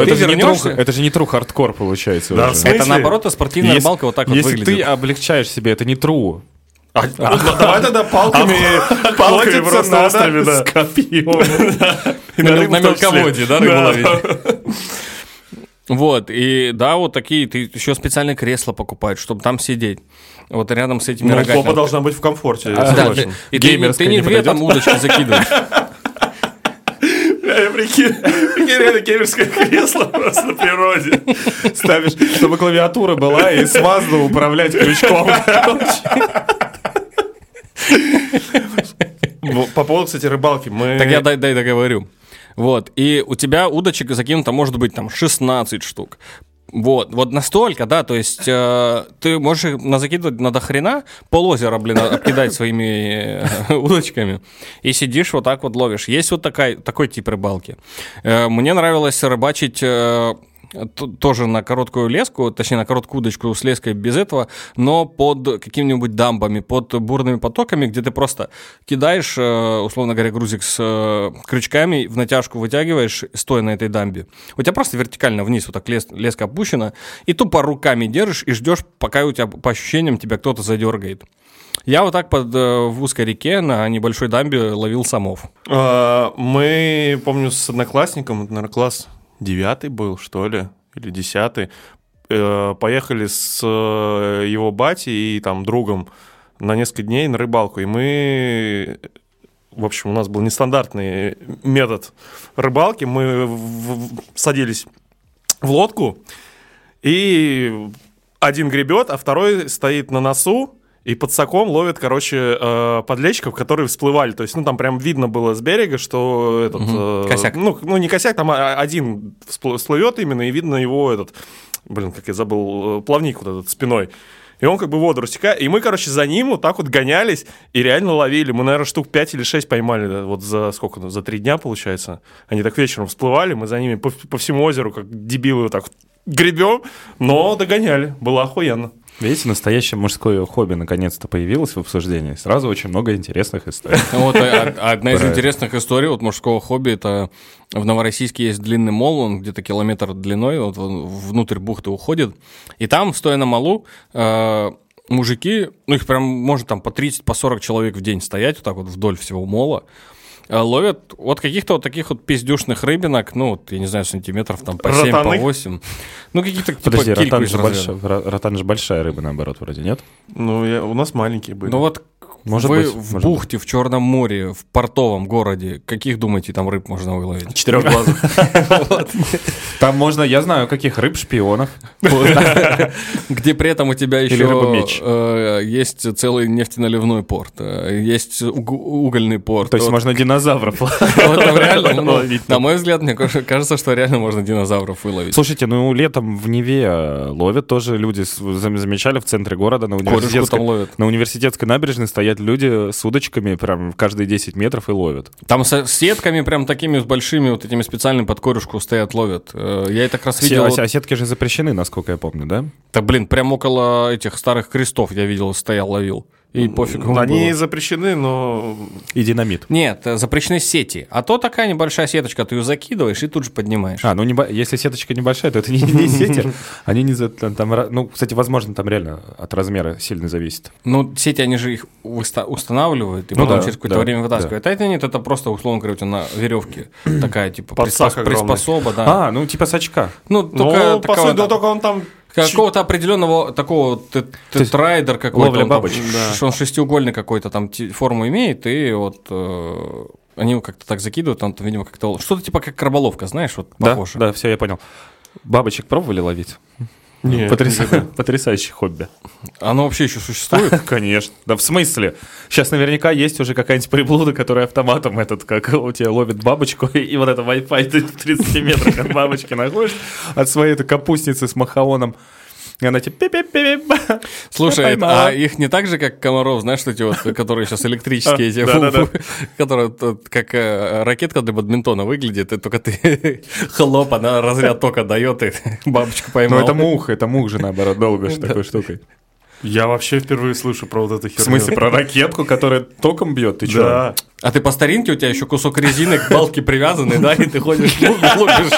Это же не true хардкор получается. Это наоборот, спортивная рыбалка вот так вот выглядит. Если ты облегчаешь себе, это не true. А, а, давай тогда палками, а, палками просто на острове, да. С копьем. На, на мелководье, да, рыбу ловить. Вот, и да, вот такие, ты еще специальное кресло покупаешь, чтобы там сидеть. Вот рядом с этими ну, рогатинами. Попа должна быть в комфорте. А, да, ты, и ты, ты не две там удочки закидываешь. Я прикинь, реально геймерское кресло просто на природе. Ставишь, чтобы клавиатура была и смазно управлять крючком, короче. По поводу, кстати, рыбалки. Мы... Так я дай, дай договорю. Вот, и у тебя удочек закинуто может быть там шестнадцать штук. Вот, вот настолько, да, то есть э, ты можешь закидывать на дохрена, полозера, блин, обкидать своими э, удочками, и сидишь вот так вот ловишь. Есть вот такая, такой тип рыбалки. Э, мне нравилось рыбачить... Э, тоже на короткую леску, точнее, на короткую удочку с леской без этого, но под какими-нибудь дамбами, под бурными потоками, где ты просто кидаешь, условно говоря, грузик с крючками, в натяжку вытягиваешь, стоя на этой дамбе. У тебя просто вертикально вниз вот так лес, леска опущена, и тупо руками держишь и ждешь, пока у тебя по ощущениям тебя кто-то задергает. Я вот так под, в узкой реке на небольшой дамбе ловил самов. А, мы, помню, с одноклассником, это, наверное, класс девятый был, что ли, или десятый, э, поехали с его батей и там другом на несколько дней на рыбалку, и мы... В общем, у нас был нестандартный метод рыбалки. Мы в, в, садились в лодку, и один гребет, а второй стоит на носу, и под саком ловит, короче, э, подлещиков, которые всплывали. То есть, ну, там прям видно было с берега, что этот... Угу. Э, косяк. Ну, ну, не косяк, там один всплывет именно, и видно его этот... Блин, как я забыл, плавник вот этот спиной. И он как бы в воду растекает. И мы, короче, за ним вот так вот гонялись и реально ловили. Мы, наверное, штук пять или шесть поймали. Да, вот за сколько? За три дня, получается. Они так вечером всплывали. Мы за ними по, по всему озеру, как дебилы, вот так вот гребем. Но догоняли. Было охуенно. Видите, настоящее мужское хобби наконец-то появилось в обсуждении. Сразу очень много интересных историй. Вот одна из интересных историй вот мужского хобби — это в Новороссийске есть длинный мол, он где-то километр длиной, вот внутрь бухты уходит, и там, стоя на молу, мужики, ну их прям может там по тридцать, по сорок человек в день стоять вот так вот вдоль всего мола, ловят вот каких-то вот таких вот пиздюшных рыбинок, ну, вот, я не знаю, сантиметров там по семь, по восемь. Ну, какие-то типа Подожди, кильку ротан из же, разряда. больш... ротан же большая рыба, наоборот, вроде, нет? Ну, я... у нас маленькие были. Ну, вот Может вы быть, в может бухте, в Черном море, в портовом городе, каких, думаете, там рыб можно выловить? Четырехглазых. Там можно, я знаю, каких рыб-шпионов. Где при этом у тебя Или рыба-меч. еще есть целый нефтеналивной порт, э, есть уг- угольный порт. То есть Вот- можно динозавров вот там реально, ну, ловить. на мой взгляд, мне кажется- кажется, что реально можно динозавров выловить. Слушайте, ну летом в Неве э, ловят тоже люди. С- зам- Замечали в центре города на Корюшку университетской, там ловят. на университетской набережной стоят люди с удочками прям каждые десять метров и ловят. Там со сетками прям такими с большими вот этими специальными под корюшку стоят, ловят. Э, Я это как раз Се- видел. а, а сетки же запрещены, насколько я помню, да? Так, блин, прям около этих старых крестов я видел, стоял, ловил. И пофиг ему Они было. запрещены, но... И динамит. Нет, э, запрещены сети. А то такая небольшая сеточка, ты ее закидываешь и тут же поднимаешь. А, ну не, если сеточка небольшая, то это не, не сети. Они не за, там, там ра- ну, кстати, возможно, там реально от размера сильно зависит. Ну, сети, они же их уста- устанавливают и Ну потом да, через какое-то да, время вытаскивают. А это нет, это просто, условно говоря, у тебя на веревке такая, типа, Подсак приспос- огромный. приспособа, да. А, ну типа с очка. Ну, Ну, только по такого- сути, да, только он там... какого-то определенного такого т- тетрайдер какой-то. ловля он там, бабочек. ш- что он шестиугольный какой-то там ти- форму имеет, и вот э, они его как-то так закидывают, там, видимо, как-то... Что-то типа как рыболовка, знаешь, вот Да, похоже. да, все, я понял. Бабочек пробовали ловить? Нет, Потряса- никогда. Потрясающее хобби. Оно вообще еще существует? Конечно. Да в смысле? Сейчас наверняка есть уже какая-нибудь приблуда, которая автоматом этот, как у тебя ловит бабочку, и, и вот это Wi-Fi ты в тридцати метрах от бабочки находишь, от своей этой капустницы с махаоном. И она тебе пип-пип-пип. Слушай, Поймала. а их не так же, как комаров, знаешь, эти вот, которые сейчас электрические, эти, Да-да-да. которые тут как э, ракетка для бадминтона выглядит, и только ты хлоп, она разряд тока дает, и бабочку Ну поймал. это мух, это мух же наоборот долго ж такой штукой. Я вообще впервые слышу про вот эту херню. В смысле, про ракетку, которая током бьет? Ты чё? Да. А ты по старинке, у тебя еще кусок резины к балке привязанный, да, и ты ходишь, лупишь.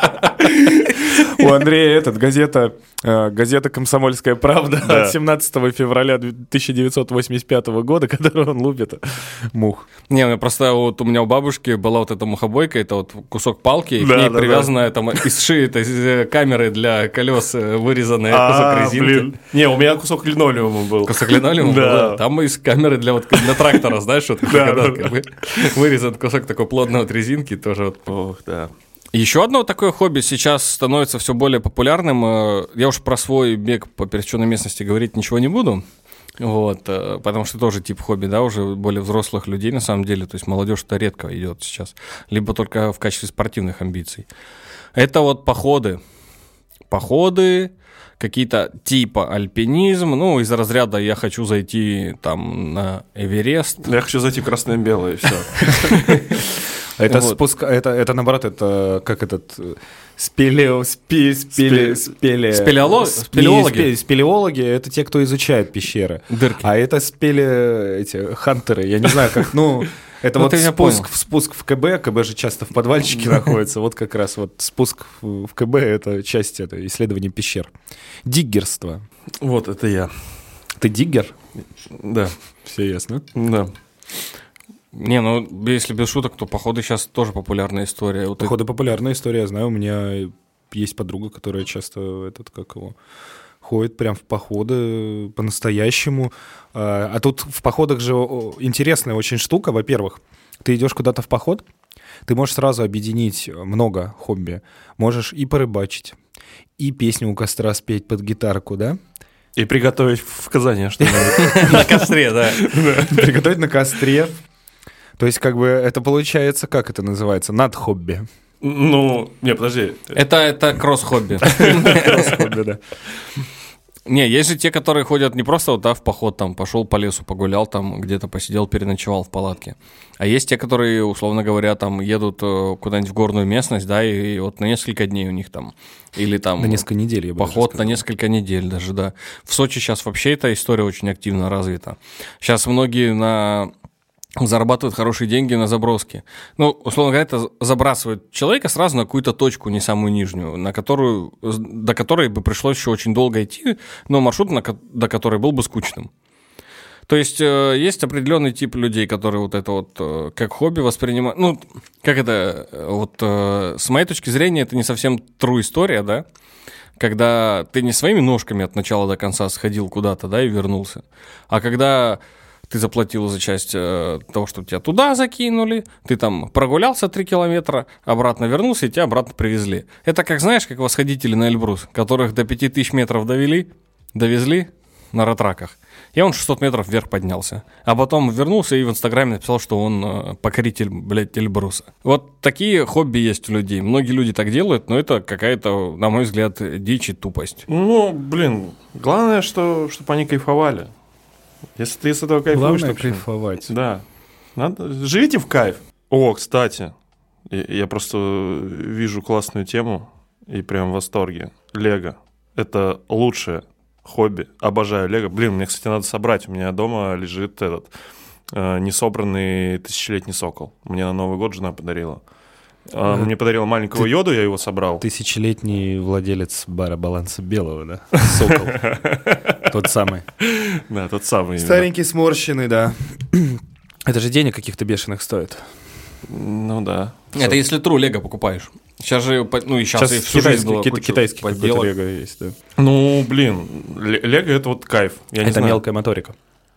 У Андрея этот, газета, э, газета «Комсомольская правда» Да. от семнадцатого февраля тысяча девятьсот восемьдесят пятого года, которую он лупит мух. Не, ну просто вот у меня у бабушки была вот эта мухобойка, это вот кусок палки, и Да, к ней да, привязанная там из шеи это из э, камеры для колес э, вырезанная А, кусок резинки. блин. Не, у меня кусок линолеума был. Кусок линолеума был, Да. да. Там из камеры для вот для трактора, знаешь, вот Да, когда да, как бы вырезан кусок такой плотной вот резинки тоже вот. Ох, да. Еще одно такое хобби сейчас становится все более популярным. Э, Я уж про свой бег по пересеченной местности говорить ничего не буду. Вот, э, потому что тоже тип хобби, да, уже более взрослых людей на самом деле. То есть молодежь-то редко идет сейчас. Либо только в качестве спортивных амбиций. Это вот походы. Походы, какие-то типа альпинизм. Ну, из разряда я хочу зайти там на Эверест. Я хочу зайти в красное-белое, и все. Это Вот. спуск, это, это наоборот, это как этот э, спелео, спе, спеле, спеле, Спелеоло- сп- спелеологи? спе- спелеологи — это те, кто изучает пещеры. Дырки. А это спеле, эти, хантеры, я не знаю, как, ну, это Ну, вот ты меня спуск, понял. спуск в КБ, КБ же часто в подвальчике находится, вот как раз вот спуск в в КБ — это часть это, исследования пещер. Диггерство. Вот, это я. Ты диггер? Да, Все ясно. да. Не, ну, если без шуток, то походы сейчас тоже популярная история. Вот Походу, популярная история, я знаю, у меня есть подруга, которая часто этот, как его, ходит прям в походы по-настоящему. А а тут в походах же о, интересная очень штука. Во-первых, ты идешь куда-то в поход, ты можешь сразу объединить много хобби. Можешь и порыбачить, и песню у костра спеть под гитарку, да? И приготовить в Казани что-нибудь. на костре, да. Приготовить на костре. То есть, как бы, это получается, как это называется, над-хобби. Ну, не, подожди. Это, это кросс-хобби. Кросс-хобби, да. Не, есть же те, которые ходят не просто вот, да, в поход, там, пошел по лесу, погулял, там, где-то посидел, переночевал в палатке. А есть те, которые, условно говоря, там, едут э, куда-нибудь в горную местность, да, и, и вот на несколько дней у них там, или там... На несколько недель, я бы даже Поход на сказал. несколько недель даже, да. В Сочи сейчас вообще эта история очень активно развита. Сейчас многие на... зарабатывают хорошие деньги на заброске. Ну, условно говоря, это забрасывает человека сразу на какую-то точку, не самую нижнюю, на которую, до которой бы пришлось еще очень долго идти, но маршрут, на, ко- до которой был бы скучным. То есть э, есть определенный тип людей, которые вот это вот э, как хобби воспринимают. Ну, как это, э, вот э, с моей точки зрения, это не совсем true история, да, когда ты не своими ножками от начала до конца сходил куда-то, да, и вернулся, а когда ты заплатил за часть э, того, что тебя туда закинули, ты там прогулялся три километра, обратно вернулся, и тебя обратно привезли. Это как, знаешь, как восходители на Эльбрус, которых до пяти тысяч метров довели, довезли на ратраках, и он шестьсот метров вверх поднялся. А потом вернулся и в Инстаграме написал, что он э, покоритель, блядь, Эльбруса. Вот такие хобби есть у людей. Многие люди так делают, но это какая-то, на мой взгляд, дичь и тупость. Ну, блин, главное, что, чтобы они кайфовали. Если ты с этого кайфуешь, Главное то почему? кайфовать. Да. Надо... Живите в кайф. О, кстати, я, я просто вижу классную тему и прям в восторге. Лего. Это лучшее хобби. Обожаю Лего. Блин, мне, кстати, надо собрать. У меня дома лежит этот э, несобранный тысячелетний сокол. Мне на Новый год жена подарила. А, А, мне подарила маленького ты- йоду, я его собрал. Тысячелетний владелец бара «Баланса Белого», да? Сокол. Тот самый. Да, тот самый. именно. Старенький, сморщенный, да. Это же денег каких-то бешеных стоит. Ну да. Это если true Лего покупаешь. Сейчас же, по- ну и сейчас, и всю жизнь было китайский, куча китайский какой-то подделок. лего есть, да. Ну, блин, Ле- Лего это вот кайф. Я не Это знаю. мелкая моторика.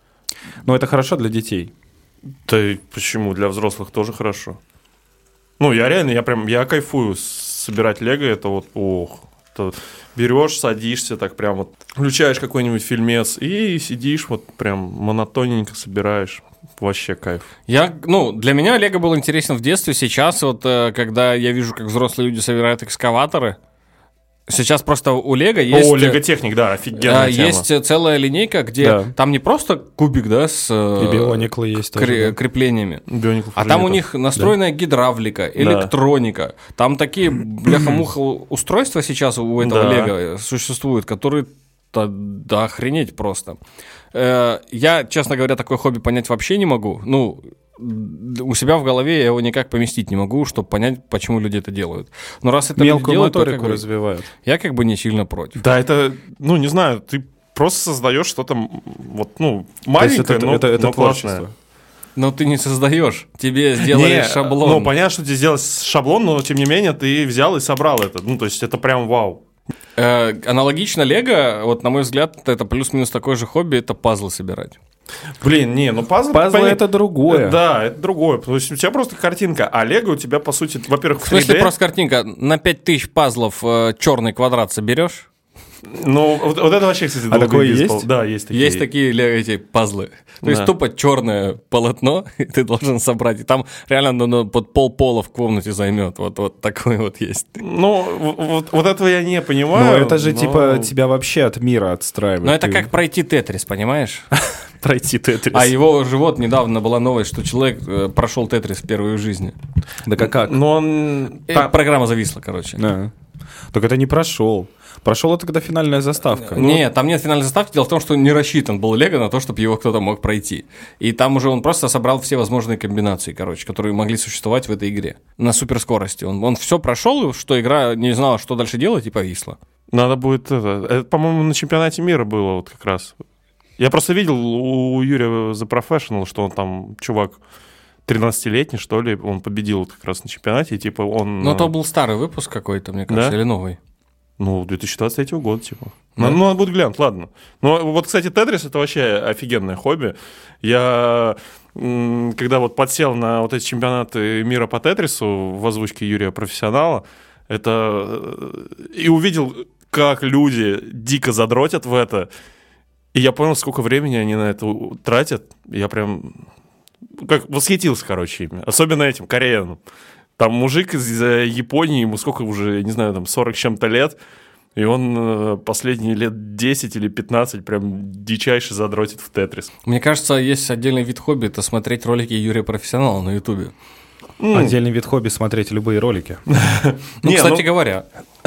Но это хорошо для детей. Да и почему? Для взрослых тоже хорошо. Ну, я реально, я прям, я кайфую собирать Лего, это вот, ох, это берешь, садишься, так прям вот, включаешь какой-нибудь фильмец и сидишь вот прям монотонненько собираешь. Вообще кайф. Я, ну, для меня Лего был интересен в детстве. Сейчас вот, э, когда я вижу, как взрослые люди собирают экскаваторы, сейчас просто у Лего есть... О, Лего-техник, да, офигенная э, тема. есть э, целая линейка, где Да. там не просто кубик, да, с э, И биониклы есть тоже, кре- да. креплениями, Биониклов а уже там у нету. них настроенная гидравлика, электроника. Там такие бляха-муха устройства сейчас у этого Да. Лего существуют, которые да, да охренеть просто. Э, Я, честно говоря, такое хобби понять вообще не могу. Ну, д- у себя в голове я его никак поместить не могу, чтобы понять, почему люди это делают. Но раз это люди Мелкую делают, то моторику как бы развивают. я как бы не сильно против. Да, это, ну, не знаю, ты просто создаешь что-то, м, вот, ну, То есть маленькое, это, но, это, это но классное. творчество. Но ты не создаешь, тебе сделали Не, шаблон. Ну, понятно, что тебе сделать шаблон, но тем не менее ты взял и собрал это. Ну, то есть это прям вау. Э, аналогично Лего, вот на мой взгляд, это плюс-минус такое же хобби, это пазлы собирать. Блин, не, ну пазл... Пазлы понятно. это другое. Да, это другое. То есть у тебя просто картинка, а Лего у тебя, по сути, во-первых, в В смысле, три дэ. просто картинка, на пять тысяч пазлов э, черный квадрат соберешь? Ну, вот, вот это вообще, кстати, А долго такое без есть? пол- Да, есть такие. Есть такие ле- эти пазлы. То есть Да. тупо черное полотно, и ты должен собрать. И там реально ну, ну, под пол пола в комнате займет. Вот, вот такой вот есть. Ну, в- вот, вот этого я не понимаю. Ну, это же но- типа тебя вообще от мира отстраивает. Но это Ты как пройти Тетрис, понимаешь? пройти Тетрис. А его живот недавно была новость, что человек э, прошел Тетрис впервые в жизни. Да как? как? Но он... Э, та- Программа зависла, короче. Да. Так это не прошел. Прошел это когда финальная заставка. Ну, нет, там нет финальной заставки. Дело в том, что не рассчитан был Лего на то, чтобы его кто-то мог пройти. И там уже он просто собрал все возможные комбинации, короче, которые могли существовать в этой игре. На суперскорости. Он, он все прошел, что игра не знала, что дальше делать, и повисла. Надо будет это... Это, по-моему, на чемпионате мира было вот как раз. Я просто видел у Юрия The Professional, что он там, чувак, тринадцатилетний, что ли, он победил вот как раз на чемпионате, и типа он... Но то был старый выпуск какой-то, мне кажется, Да? или новый. Ну, две тысячи двадцать третьего года, типа. Да? Ну, надо будет глянуть, ладно. Ну, вот, кстати, Тетрис — это вообще офигенное хобби. Я, м, когда вот подсел на вот эти чемпионаты мира по Тетрису в озвучке Юрия Профессионала, это... э, И увидел, как люди дико задротят в это. И я понял, сколько времени они на это у- тратят. Я прям... Как восхитился, короче, ими. Особенно этим, кореянам. Там мужик из э, Японии, ему сколько уже, не знаю, там сорок с чем-то лет, и он э, последние лет десять или пятнадцать прям дичайше задротит в Тетрис. Мне кажется, есть отдельный вид хобби, это смотреть ролики Юрия Профессионала на Ютубе. Отдельный вид хобби — смотреть любые ролики. Ну, Не, кстати ну- говоря,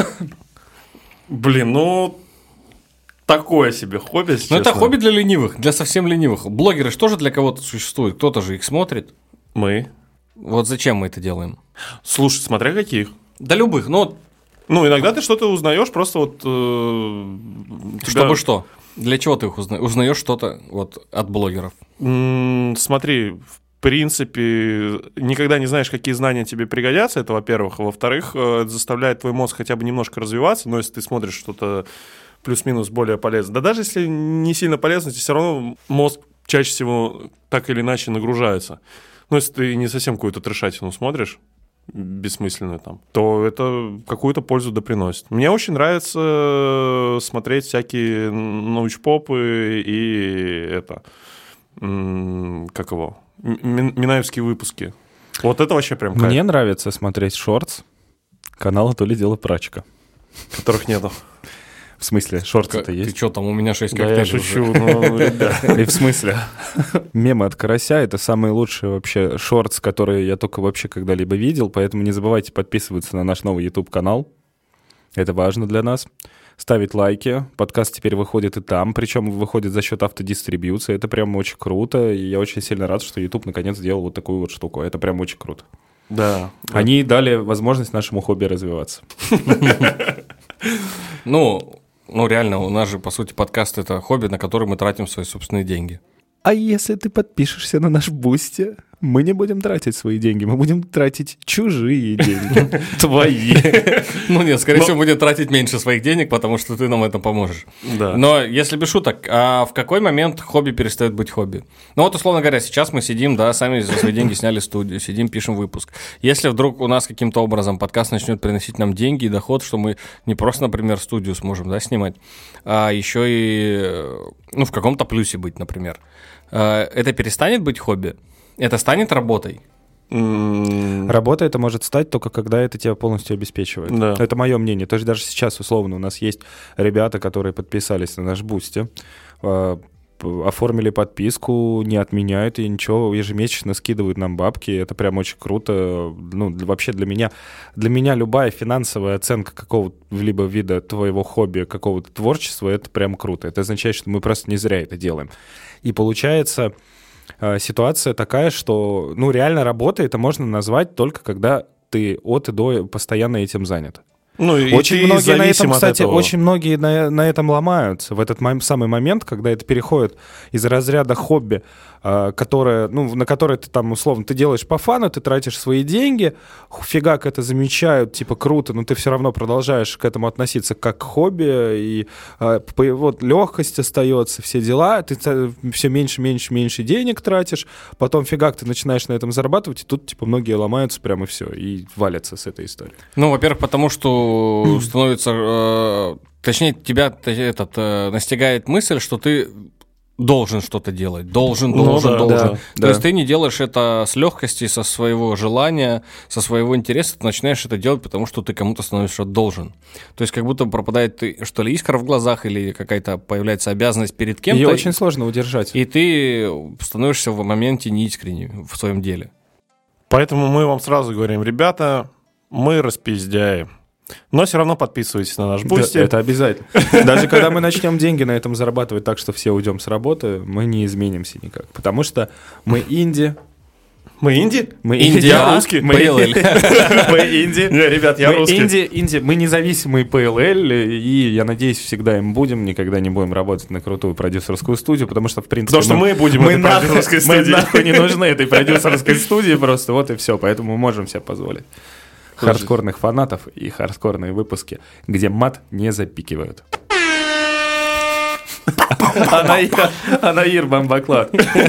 Блин, ну... Такое себе хобби, если ну это честно. хобби для ленивых, для совсем ленивых. Блогеры же тоже для кого-то существуют, кто-то же их смотрит. Мы. Вот зачем мы это делаем? Слушай, смотря каких. Да любых, ну, вот, Ну, иногда ты что-то узнаешь, просто вот... э, тебя- чтобы что? Для чего ты их узна- узнаешь что-то вот от блогеров? М, Смотри, в принципе, никогда не знаешь, какие знания тебе пригодятся, это во-первых. А во-вторых, э, это заставляет твой мозг хотя бы немножко развиваться, но если ты смотришь что-то плюс-минус более полезное. Да даже если не сильно полезно, все равно мозг чаще всего так или иначе нагружается. Ну, если ты не совсем какую-то трешатину смотришь, бессмысленную там, то это какую-то пользу да приносит. Мне очень нравится смотреть всякие научпопы и это, м, как его, М- минаевские выпуски. Вот это вообще прям кайф, Мне нравится смотреть шортс канала «То ли дело прачка». которых нету. В смысле, шорты-то Ты есть? что там, у меня шесть Да, коктейлей я шучу, уже. но, ребят. И в смысле? Мемы от Карася — это самые лучшие вообще шортс, которые я только вообще когда-либо видел, поэтому не забывайте подписываться на наш новый YouTube-канал. Это важно для нас. Ставить лайки. Подкаст теперь выходит и там, причем выходит за счет автодистрибьюции. Это прям очень круто, и я очень сильно рад, что YouTube наконец сделал вот такую вот штуку. Это прям очень круто. Да. Они дали возможность нашему хобби развиваться. Ну, ну, реально, у нас же, по сути, подкаст — это хобби, на который мы тратим свои собственные деньги. А если ты подпишешься на наш Бусти, мы не будем тратить свои деньги, мы будем тратить чужие деньги. Твои. Ну нет, скорее Но- всего, будем тратить меньше своих денег, потому что ты нам в этом поможешь. Да. Но если без шуток, а в какой момент хобби перестает быть хобби? Ну вот, условно говоря, сейчас мы сидим, да, сами за свои деньги сняли студию, сидим, пишем выпуск. Если вдруг у нас каким-то образом подкаст начнет приносить нам деньги и доход, что мы не просто, например, студию сможем, да, снимать, а еще и, ну, в каком-то плюсе быть, например, а, это перестанет быть хобби? Это станет работой? М, Работа это может стать только когда это тебя полностью обеспечивает. Да. Это мое мнение. То есть даже сейчас, условно, у нас есть ребята, которые подписались на наш Бусти, э, п- оформили подписку, не отменяют и ничего, ежемесячно скидывают нам бабки. Это прям очень круто. Ну, для- вообще для меня, для меня любая финансовая оценка какого-либо вида твоего хобби, какого-то творчества, это прям круто. Это означает, что мы просто не зря это делаем. И получается... э, Ситуация такая, что, ну, реально работа это можно назвать только когда ты от и до постоянно этим занят. Ну, и Очень ты многие на этом, зависим от кстати, этого. очень многие на, на этом ломаются в этот мом- самый момент, когда это переходит из разряда хобби, а, которое, ну, на которое ты там условно ты делаешь по фану, ты тратишь свои деньги, фигак это замечают, типа круто, но ты все равно продолжаешь к этому относиться как к хобби, и а, по- вот легкость остается, все дела, ты все меньше, меньше, меньше денег тратишь, потом фигак ты начинаешь на этом зарабатывать, и тут типа многие ломаются прямо и все, и валятся с этой историей. Ну, во-первых, потому что становится... э, Точнее, тебя этот, э, настигает мысль, что ты должен что-то делать, должен, должен, ну, да, должен. да, То да. есть ты не делаешь это с легкости, со своего желания, со своего интереса, ты начинаешь это делать, потому что ты кому-то становишься должен. То есть как будто пропадает, что ли, искра в глазах или какая-то появляется обязанность перед кем-то. Ее очень сложно удержать. И ты становишься в моменте неискренним в своем деле. Поэтому мы вам сразу говорим, ребята, мы распиздяем. Но все равно подписывайтесь на наш Бусти. Да, это обязательно. Даже когда мы начнем деньги на этом зарабатывать так, что все уйдем с работы, мы не изменимся никак. Потому что мы инди. Мы инди? Мы Инди, Я а? русский. пэ эл эл. Мы инди. Не, ребят, я Мы русский. инди, инди. Мы независимый пэ эл эл, и я надеюсь, всегда им будем, никогда не будем работать на крутую продюсерскую студию, потому что, в принципе... Потому что мы будем мы этой нахуй, продюсерской мы студии. нахуй не нужны этой продюсерской студии просто, вот и все, поэтому мы можем себе позволить. Хардкорных фанатов и хардкорные выпуски, где мат не запикивают. Анаир, Анаир Бамбаклад.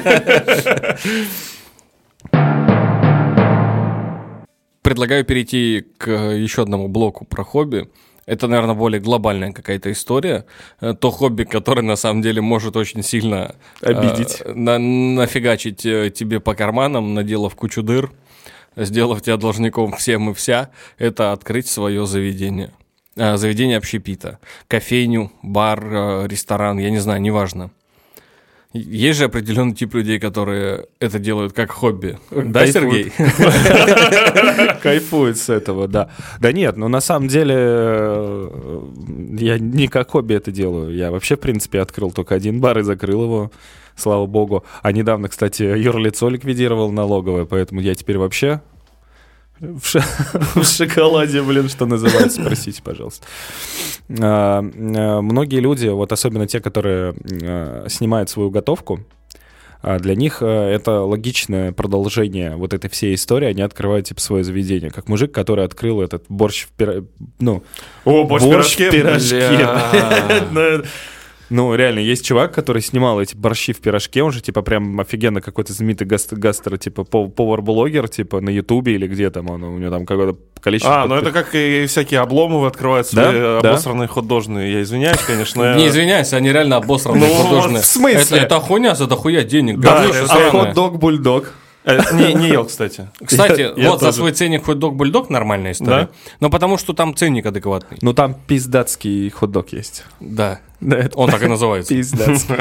Предлагаю перейти к еще одному блоку про хобби. Это, наверное, более глобальная какая-то история. Э, То хобби, которое на самом деле может очень сильно э, Обидеть. на- нафигачить э, тебе по карманам, наделав кучу дыр, сделав тебя должником всем и вся, это открыть свое заведение. Э, Заведение общепита. Кофейню, бар, э, ресторан, я не знаю, неважно. Есть же определенный тип людей, которые это делают как хобби. Да, Кайфуют. Сергей? Кайфует с этого, да. Да нет, ну на самом деле э, я не как хобби это делаю. Я вообще, в принципе, открыл только один бар и закрыл его, слава богу. А недавно, кстати, юрлицо ликвидировал налоговое, поэтому я теперь вообще в, ш- в шоколаде, блин, что называется, спросите, пожалуйста. А, а, Многие люди, вот особенно те, которые а, снимают свою готовку, а, для них а, это логичное продолжение вот этой всей истории. Они открывают типа свое заведение, как мужик, который открыл этот борщ в пира- ну, О, борщ в пирожке. в пирожке. Бля. Ну, Ну, реально, есть чувак, который снимал эти борщи в пирожке, он же, типа, прям офигенно какой-то знаменитый гас- гастро, типа, пов- повар-блогер, типа, на Ютубе или где там, он, у него там какое-то количество... А, ну это как и всякие обломовы открывают Да, свои да. обосранные хот-дожные. Я извиняюсь, конечно. Не извиняйся, они реально обосранные, Ну, художественные. в смысле? Это, это хуйня за дохуя денег. Да, говнище это- А сраное. хот-дог-бульдог? Э, Не не ел, кстати. Кстати, Я- я вот за тоже. свой ценник хот-дог-бульдог нормальная история. Да? Но потому что там ценник адекватный. Ну, там пиздатский хот-дог есть. Да. Да, это Он так и называется. пиздатский.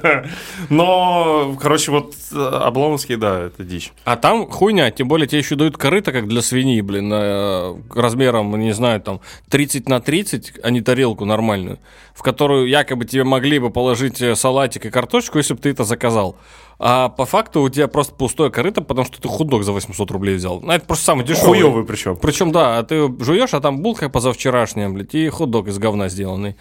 Но, короче, вот э, обломовский, да, это дичь. А там хуйня, тем более тебе еще дают корыто, как для свиньи, блин, э, размером, не знаю, там, тридцать на тридцать, а не тарелку нормальную, в которую якобы тебе могли бы положить э, салатик и картошку, если бы ты это заказал. А по факту у тебя просто пустое корыто, потому что ты хот-дог за восемьсот рублей взял. Ну, это просто самый дешевый. Хуёвый причем. Причем, да, а ты жуешь, а там булка позавчерашняя, блядь, и хот-дог из говна сделанный.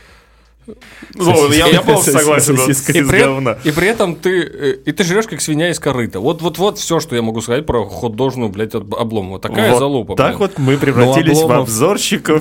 Ну, я я полностью согласен. да. Сосиска И из при, говна. и при этом ты, э, и ты жрешь как свинья из корыта. Вот, вот, вот все, что я могу сказать про хот-дожную, блядь, от Обломова. Такая Вот залупа. Так блин. вот мы превратились Ну, в Обломов- обзорщиков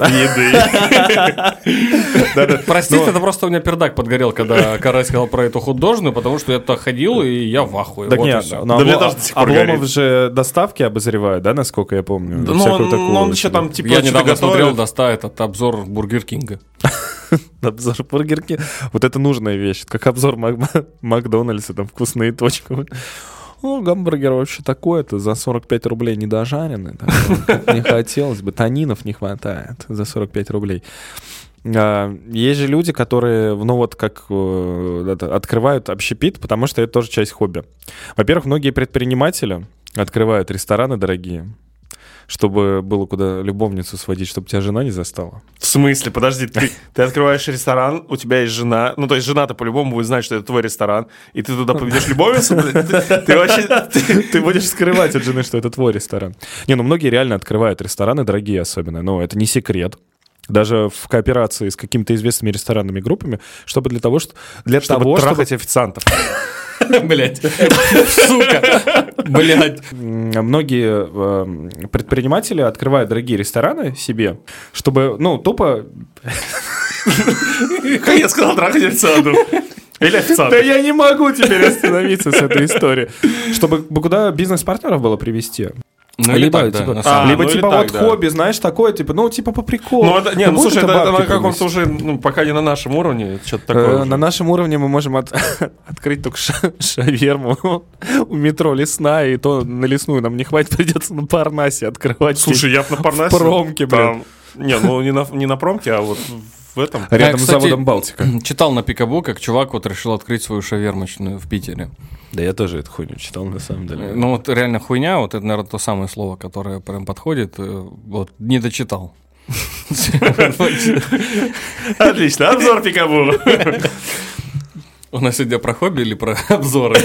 еды. Простите, это просто у меня пердак подгорел, когда Карай сказал про эту хот-дожную, потому что я туда ходил, и я в ахуе. Так Вот и нет, всё. но Да мне Обло- тоже до сих пор Обломов горит. же доставки обозревает, да, насколько я помню? Ну, Всякую он такую ну, он вот еще там типа Я что-то недавно смотрел, готовит. достал этот обзор Бургер Кинга. Обзор бургерки. Вот это нужная вещь. Как обзор Мак- Макдональдса, там вкусные точки. Ну, гамбургер вообще такой-то, за сорок пять рублей недожаренный. так что как не хотелось бы, танинов не хватает за сорок пять рублей. А, Есть же люди, которые, ну вот как э, это, открывают общепит, потому что это тоже часть хобби. Во-первых, многие предприниматели открывают рестораны дорогие, чтобы было куда любовницу сводить, чтобы тебя жена не застала. В смысле? Подожди, ты, ты открываешь ресторан, у тебя есть жена, ну то есть жена-то по-любому будет знать, что это твой ресторан, и ты туда поведешь любовницу, блядь? ты, ты вообще... ты- Ты будешь скрывать от жены, что это твой ресторан. Не, ну многие реально открывают рестораны, дорогие особенно, но это не секрет. Даже в кооперации с какими-то известными ресторанными группами, чтобы для того, что для Чтобы того, чтобы трахать официантов. Блять. Сука. Блять. м, многие э, предприниматели открывают дорогие рестораны себе, чтобы, ну, тупо... Как я сказал, трахать официантов. Или Да официантов. я не могу теперь остановиться с этой историей. Чтобы куда бизнес-партнеров было привести. Ну, или либо так, да, типа, на самом А, либо ну или типа так, вот да. хобби, знаешь, такое, типа, ну, типа по приколу. Ну, это, не, Как ну, будто слушай, это, это бабки на каком-то приносит. уже, ну, пока не на нашем уровне, что-то Э, такое. уже. На нашем уровне мы можем от- открыть только ша- шаверму у метро Лесная, и то на Лесную нам не хватит, придется на Парнасе открывать. Слушай, я б на Парнасе... в промке, блин. там- Не, ну не на, не на промке, а вот в этом. Рядом Я, с кстати, заводом Балтика. Читал на Пикабу, как чувак вот решил открыть свою шавермочную в Питере. Да я тоже эту хуйню читал, на самом деле. Ну вот реально хуйня, вот это, наверное, то самое слово, которое прям подходит. э, Вот не дочитал. Отлично, обзор Пикабу. У нас сегодня про хобби или про обзоры?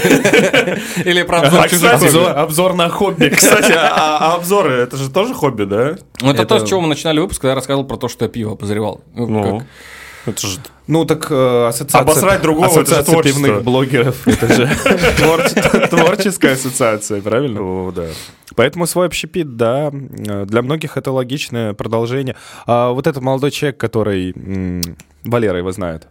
Или про обзор А, чужих кстати, хобби? Обзор, обзор на хобби. Кстати, а, а обзоры, это же тоже хобби, да? Ну, это, это- то, с чего мы начинали выпуск, когда я рассказывал про то, что я пиво обозревал. Ну, Ну, как? это же... Ну так э, ассоциация, Обосрать другого, это же ассоциация творчество. пивных блогеров, это же творче- творческая ассоциация, правильно? О, да. Поэтому свой общепит, да, э, для многих это логичное продолжение. А вот этот молодой человек, который, м, Валера его знает,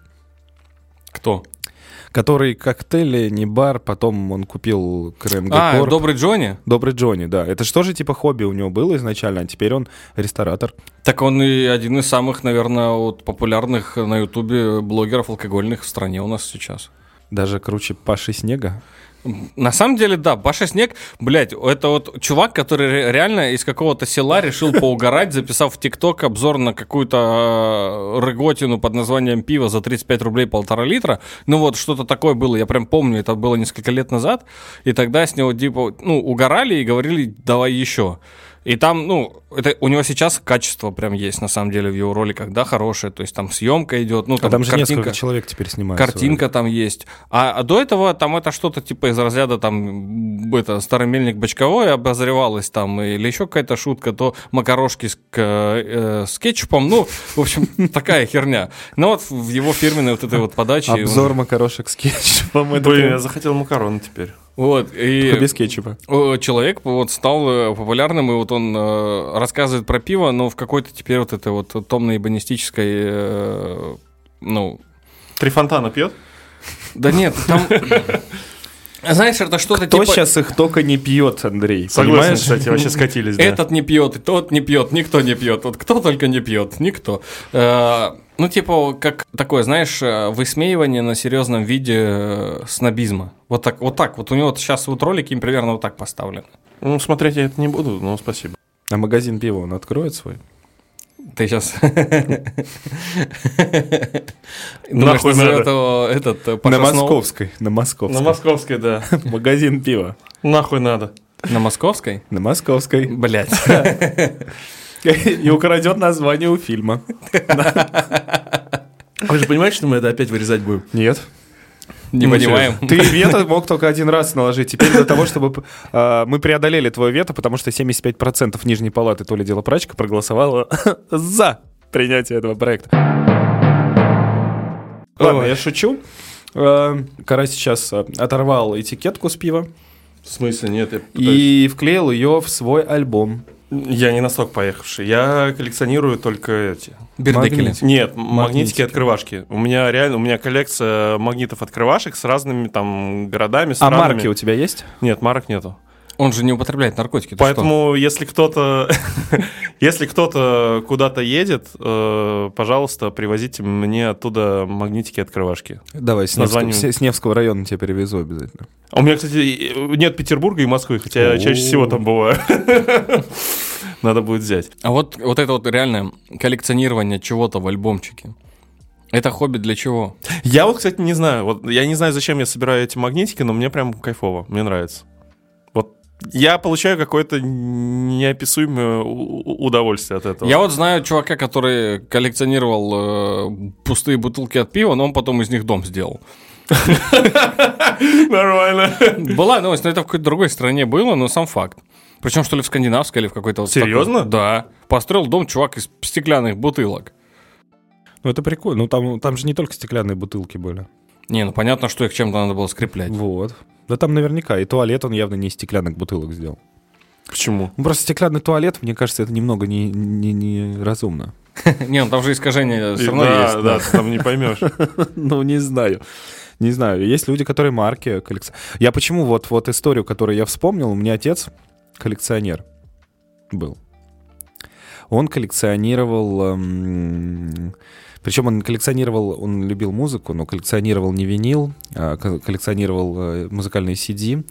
Кто? который коктейли, не бар, потом он купил КРМГ А, Корп. Добрый Джонни? Добрый Джонни, да. Это же тоже типа хобби у него было изначально, а теперь он ресторатор. Так он и один из самых, наверное, вот популярных на Ютубе блогеров алкогольных в стране у нас сейчас. Даже круче Паши Снега. На самом деле, да, Паша Снег, блядь, это вот чувак, который ре- реально из какого-то села решил поугарать, записав в ТикТок обзор на какую-то э, рыготину под названием пиво за тридцать пять рублей полтора литра. Ну вот, что-то такое было, я прям помню, это было несколько лет назад, и тогда с него, типа, ну, угорали и говорили, давай еще. И там, ну, это у него сейчас качество прям есть, на самом деле, в его роликах, да, хорошее, то есть там съемка идет, ну, там, А там же картинка. несколько человек теперь снимают. Картинка там есть. А, а до этого там это что-то типа из разряда там это старомельник бочковой обозревалось там или еще какая-то шутка, то макарошки с, к- э, с кетчупом. Ну, в общем, такая херня. Но вот в его фирменной вот этой вот подаче. Обзор он- макарошек с кетчупом. это Блин, прям я захотел макароны теперь. Вот, и без кетчупа. э, человек вот стал э, популярным, и вот он э, рассказывает про пиво, но в какой-то теперь вот этой вот томно-ебанистической, э, ну, Три фонтана пьет? да нет, там... Знаешь, это что-то Кто типа... сейчас их только не пьет, Андрей? Согласен, Понимаешь? кстати, вообще скатились, да. Этот не пьет, и тот не пьет, никто не пьет. Вот кто только не пьет, никто. Э, ну, типа, как такое, знаешь, э, высмеивание на серьезном виде э, снобизма. Вот так, вот так. Вот у него вот сейчас вот ролики им примерно вот так поставлены. Ну, смотреть я это не буду, но спасибо. А магазин пива он откроет свой? Ты сейчас... Нахуй надо. Этот э, На Паша Сноу- Московской. На Московской. На московской, да. Магазин пива. Нахуй надо. На Московской? На Московской. Блять. И украдет название у фильма. Вы же понимаете, что мы это опять вырезать будем? Нет. Не Ну, понимаем. Ты вето мог только один раз наложить. Теперь для того, чтобы э, мы преодолели твое вето, потому что семьдесят пять процентов Нижней Палаты то ли дело прачка проголосовало за принятие этого проекта. Ладно, я шучу. Э, Карась сейчас э, оторвал этикетку с пива В смысле, нет, я пытаюсь- и вклеил ее в свой альбом. Я не настолько поехавший. Я коллекционирую только эти. Бердекели. Магнит. Нет, магнитики Магнитики. открывашки. У меня реально, у меня коллекция магнитов открывашек с разными там городами, А странами. марки у тебя есть? Нет, марок нету. Он же не употребляет наркотики. ты Поэтому, если кто-то, если кто-то куда-то едет, э, пожалуйста, привозите мне оттуда магнитики открывашки. Давай, с, названием- Невского, с- с Невского района тебя перевезу обязательно. А у меня, кстати, и- нет Петербурга и Москвы, хотя я О. чаще всего там бываю. Надо будет взять. что? А вот, вот это вот реальное коллекционирование чего-то в альбомчике. Это хобби для чего? Я вот, кстати, не знаю. Вот я не знаю, зачем я собираю эти магнитики, но мне прям кайфово, мне нравится. Вот я получаю какое-то неописуемое у- у- удовольствие от этого. Я вот знаю чувака, который коллекционировал э, пустые бутылки от пива, но он потом из них дом сделал. Нормально. Была новость, но это в какой-то другой стране было, но сам факт. Причем, что ли, в скандинавской или в какой-то... вот Серьезно? такой- Да. Построил дом чувак из стеклянных бутылок. Ну это прикольно. Ну там, там же не только стеклянные бутылки были. Не, ну понятно, что их чем-то надо было скреплять. Вот. Да там наверняка. И туалет он явно не из стеклянных бутылок сделал. Почему? Ну, просто стеклянный туалет, мне кажется, это немного не, не, не разумно. Не, ну там же искажения все равно да, есть. да, ты там не поймешь. Ну, не знаю. Не знаю. Есть люди, которые марки коллекционируют. Я почему вот, вот историю, которую я вспомнил, у меня отец коллекционер. был. Он коллекционировал... Эм, причем он коллекционировал, он любил музыку, но коллекционировал не винил, а коллекционировал э, музыкальные си ди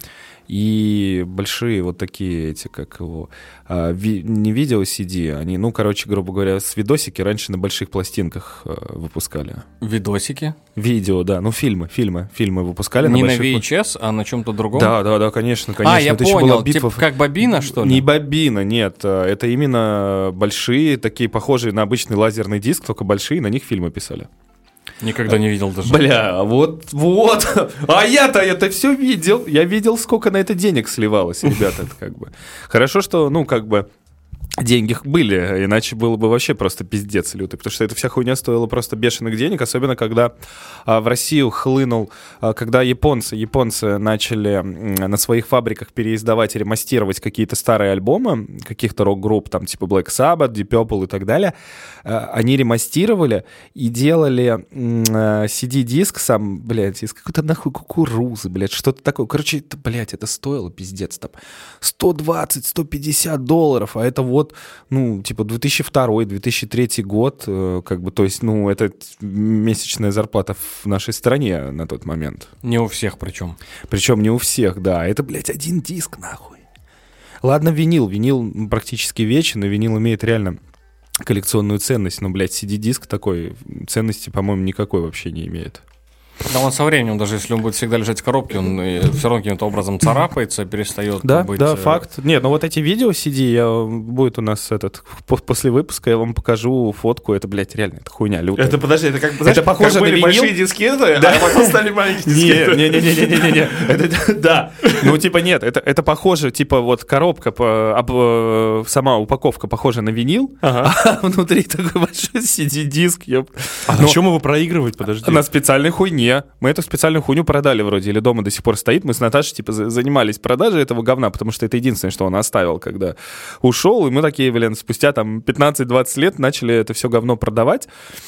и большие вот такие эти, как его, а, ви, не видео си ди, они, ну, короче, грубо говоря, с видосики раньше на больших пластинках э, выпускали. Видосики? Видео, да, ну, фильмы, фильмы, фильмы выпускали. Не на, на ви эйч эс, а на чем-то другом? Да, да, да, конечно, конечно. А, я это понял, типа как бобина, что ли? Не бобина, нет, это именно большие, такие похожие на обычный лазерный диск, только большие, на них фильмы писали. Никогда не видел даже. Бля, вот, вот. А я-то это все видел. Я видел, сколько на это денег сливалось, ребята, это как бы. Хорошо, что, ну, как бы, деньги были, иначе было бы вообще просто пиздец лютый, потому что эта вся хуйня стоила просто бешеных денег, особенно когда а, в Россию хлынул, а, когда японцы, японцы начали м, на своих фабриках переиздавать и ремастировать какие-то старые альбомы, каких-то рок-групп, там, типа Black Sabbath, Deep Purple и так далее, а, они ремастировали и делали м, си ди-диск сам, блядь, из какой-то нахуй кукурузы, блядь, что-то такое. Короче, это, блядь, это стоило пиздец, там, сто двадцать - сто пятьдесят долларов, а это вот, ну, типа, две тысячи второй - две тысячи третий год, как бы, то есть, ну, это месячная зарплата в нашей стране на тот момент. Не у всех причем. Причем не у всех, да. Это, блядь, один диск, нахуй. Ладно, винил. Винил практически вечен, и винил имеет реально коллекционную ценность, но, блядь, си ди-диск такой ценности, по-моему, никакой вообще не имеет. Да, он со временем, даже если он будет всегда лежать в коробке, он все равно каким-то образом царапается, перестает да, быть... Да, факт. Нет, ну вот эти видео си ди, я, будет у нас этот, после выпуска я вам покажу фотку, это, блядь, реально, это хуйня лютая. Это, подожди, это как, знаешь, это похоже как были на винил? большие дискеты, да, а потом стали маленькие дискеты. Не-не-не-не-не-не, да. Ну, типа, нет, это, это похоже, типа, вот коробка, по, об, сама упаковка похожа на винил, ага. А внутри такой большой си ди-диск. Я... А на чем его проигрывать, подожди? На специальной хуйне. Мы эту специальную хуйню продали вроде, или дома до сих пор стоит. Мы с Наташей, типа, занимались продажей этого говна, потому что это единственное, что он оставил, когда ушел. И мы такие, блин, спустя там пятнадцать-двадцать лет начали это все говно продавать.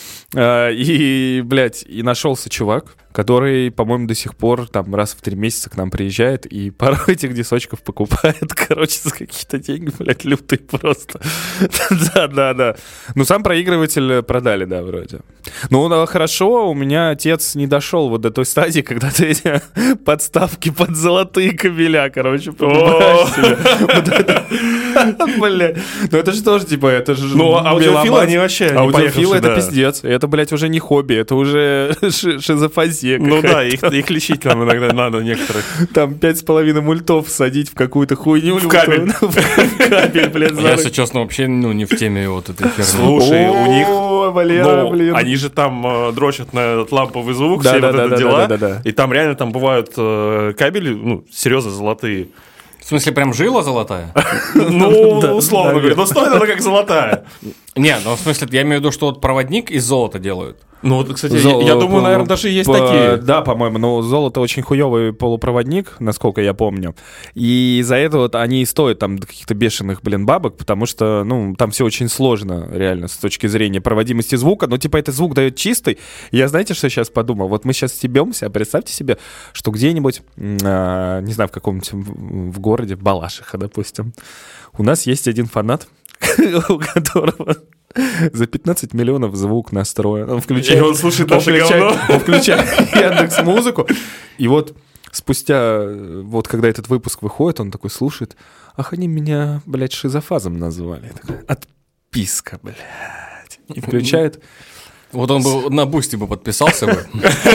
И, блядь, и нашелся чувак, который, по-моему, до сих пор там раз в три месяца к нам приезжает и пару этих дисочков покупает, короче, за какие-то деньги, блядь, лютые просто. Да-да-да. Ну, сам проигрыватель продали, да, вроде. Ну, хорошо, у меня отец не дошел вот до той стадии, когда ты эти подставки под золотые кабеля, короче, покупаешь себе. Блядь. Ну, это же тоже, типа, это же... Ну, аудиофилы, они вообще... Аудиофилы — это пиздец. Это, блядь, уже не хобби, это уже шизофазия. Ну да, их, их лечить нам иногда надо некоторых. Там пять с половиной мультов садить в какую-то хуйню. В кабель. В кабель, блядь. Я, если честно, вообще ну, не в теме вот этой херни. Слушай, у них... Валера, блин. Они же там э, дрочат на этот ламповый звук, да, все да, вот да, это да, дела. Да, да, да. И там реально там бывают э, кабели, ну, серьезно, золотые. В смысле, прям жила золотая? Ну, условно говоря, но стоит она как золотая. Не, ну в смысле, я имею в виду, что вот проводник из золота делают. Ну вот, кстати, Зол... я думаю, наверное, даже есть по... такие. Да, по-моему, но золото очень хуёвый полупроводник, насколько я помню. И из-за этого вот они и стоят там каких-то бешеных, блин, бабок, потому что, ну, там все очень сложно, реально, с точки зрения проводимости звука. Но, типа, этот звук дает чистый. Я, знаете, что сейчас подумал? Вот мы сейчас стебемся, а представьте себе, что где-нибудь, а, не знаю, в каком-нибудь в городе, Балашиха, допустим, у нас есть один фанат, у которого... За пятнадцать миллионов звук настроен. Он включает, и он слушает он наше включает, говно. Он включает Яндекс.Музыку. И вот спустя, вот когда этот выпуск выходит, он такой слушает. Ах, они меня, блядь, шизофазом назвали. Я такой, отписка, блядь. И включает... Вот он бы на Бусти бы подписался бы.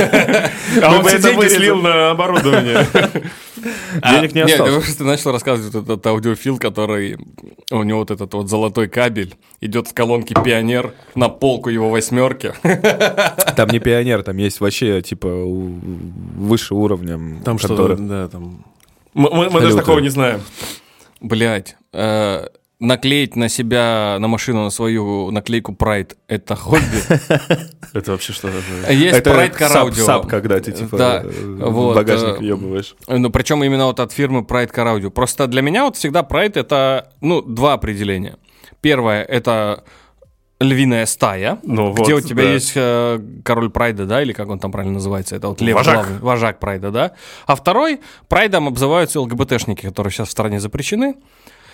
А он все деньги слил на оборудование. Денег не осталось. Нет, ты начал рассказывать этот аудиофил, который... У него вот этот вот золотой кабель идет в колонке «Пионер» на полку его восьмерки. Там не «Пионер», там есть вообще, типа, выше уровнем. Там что-то, да, там... Мы даже такого не знаем. Блядь, наклеить на себя, на машину, на свою наклейку Pride — это хобби. Это вообще что? Есть Pride Car Audio. Сап, когда ты типа да, вот, багажник въебываешь. Ну, причем именно вот от фирмы Pride Car Audio. Просто для меня вот всегда Pride — это, ну, два определения. Первое — это львиная стая, ну, где вот, у тебя да. есть э, король Прайда, да, или как он там правильно называется, это вот лев вожак. главный, вожак Прайда, да. А второй, Прайдом обзываются ЛГБТшники, которые сейчас в стране запрещены.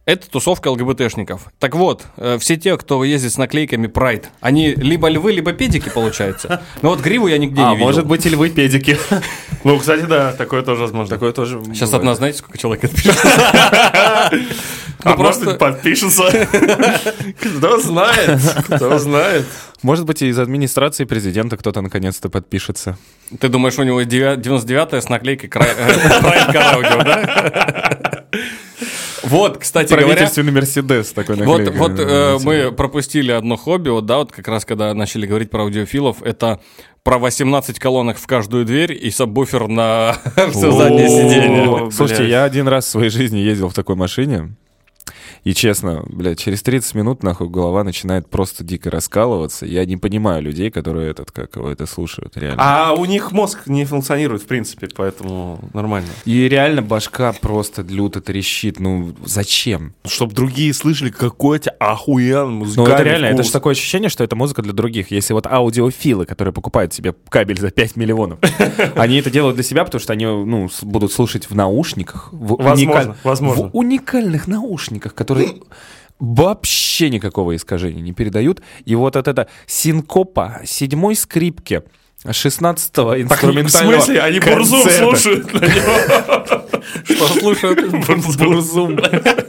Это тусовка ЛГБТшников. Так вот, э, все те, кто ездит с наклейками Pride, они либо львы, либо педики, получается. Но вот гриву я нигде А, не видел. может быть, и львы-педики. Ну, кстати, да, такое тоже возможно. Такое тоже. Сейчас бывает. одна, знаете, сколько человек отпишется? А Ну, просто просто... подпишется. Кто знает, кто знает. Может быть, и из администрации президента кто-то наконец-то подпишется. Ты думаешь, у него девяносто девятая с наклейкой Pride Car Audio, да? Вот, кстати говоря... Правительственный Мерседес такой Вот, наклейкой. вот э, мы пропустили одно хобби, вот, да, вот как раз когда начали говорить про аудиофилов, это про восемнадцать колонок в каждую дверь и сабвуфер на все заднее сиденье. Слушайте, блядь. я один раз в своей жизни ездил в такой машине, и честно, блядь, через тридцать минут, нахуй, голова начинает просто дико раскалываться. Я не понимаю людей, которые этот, как его это слушают, реально. А у них мозг не функционирует, в принципе, поэтому нормально. И реально башка просто люто трещит. Ну, зачем? Чтобы другие слышали, какой у тебя охуенный Ну, музыкальный это реально, это вкус. же такое ощущение, что это музыка для других. Если вот аудиофилы, которые покупают себе кабель за пять миллионов, они это делают для себя, потому что они, ну, с- будут слушать в наушниках. В Возможно, уникаль- возможно. В уникальных наушниках, которые вообще никакого искажения не передают. И вот от это синкопа седьмой скрипки шестнадцатого Так, в инструментального смысле? Они Бурзум концерта. слушают на него. Что слушают? Бурзум.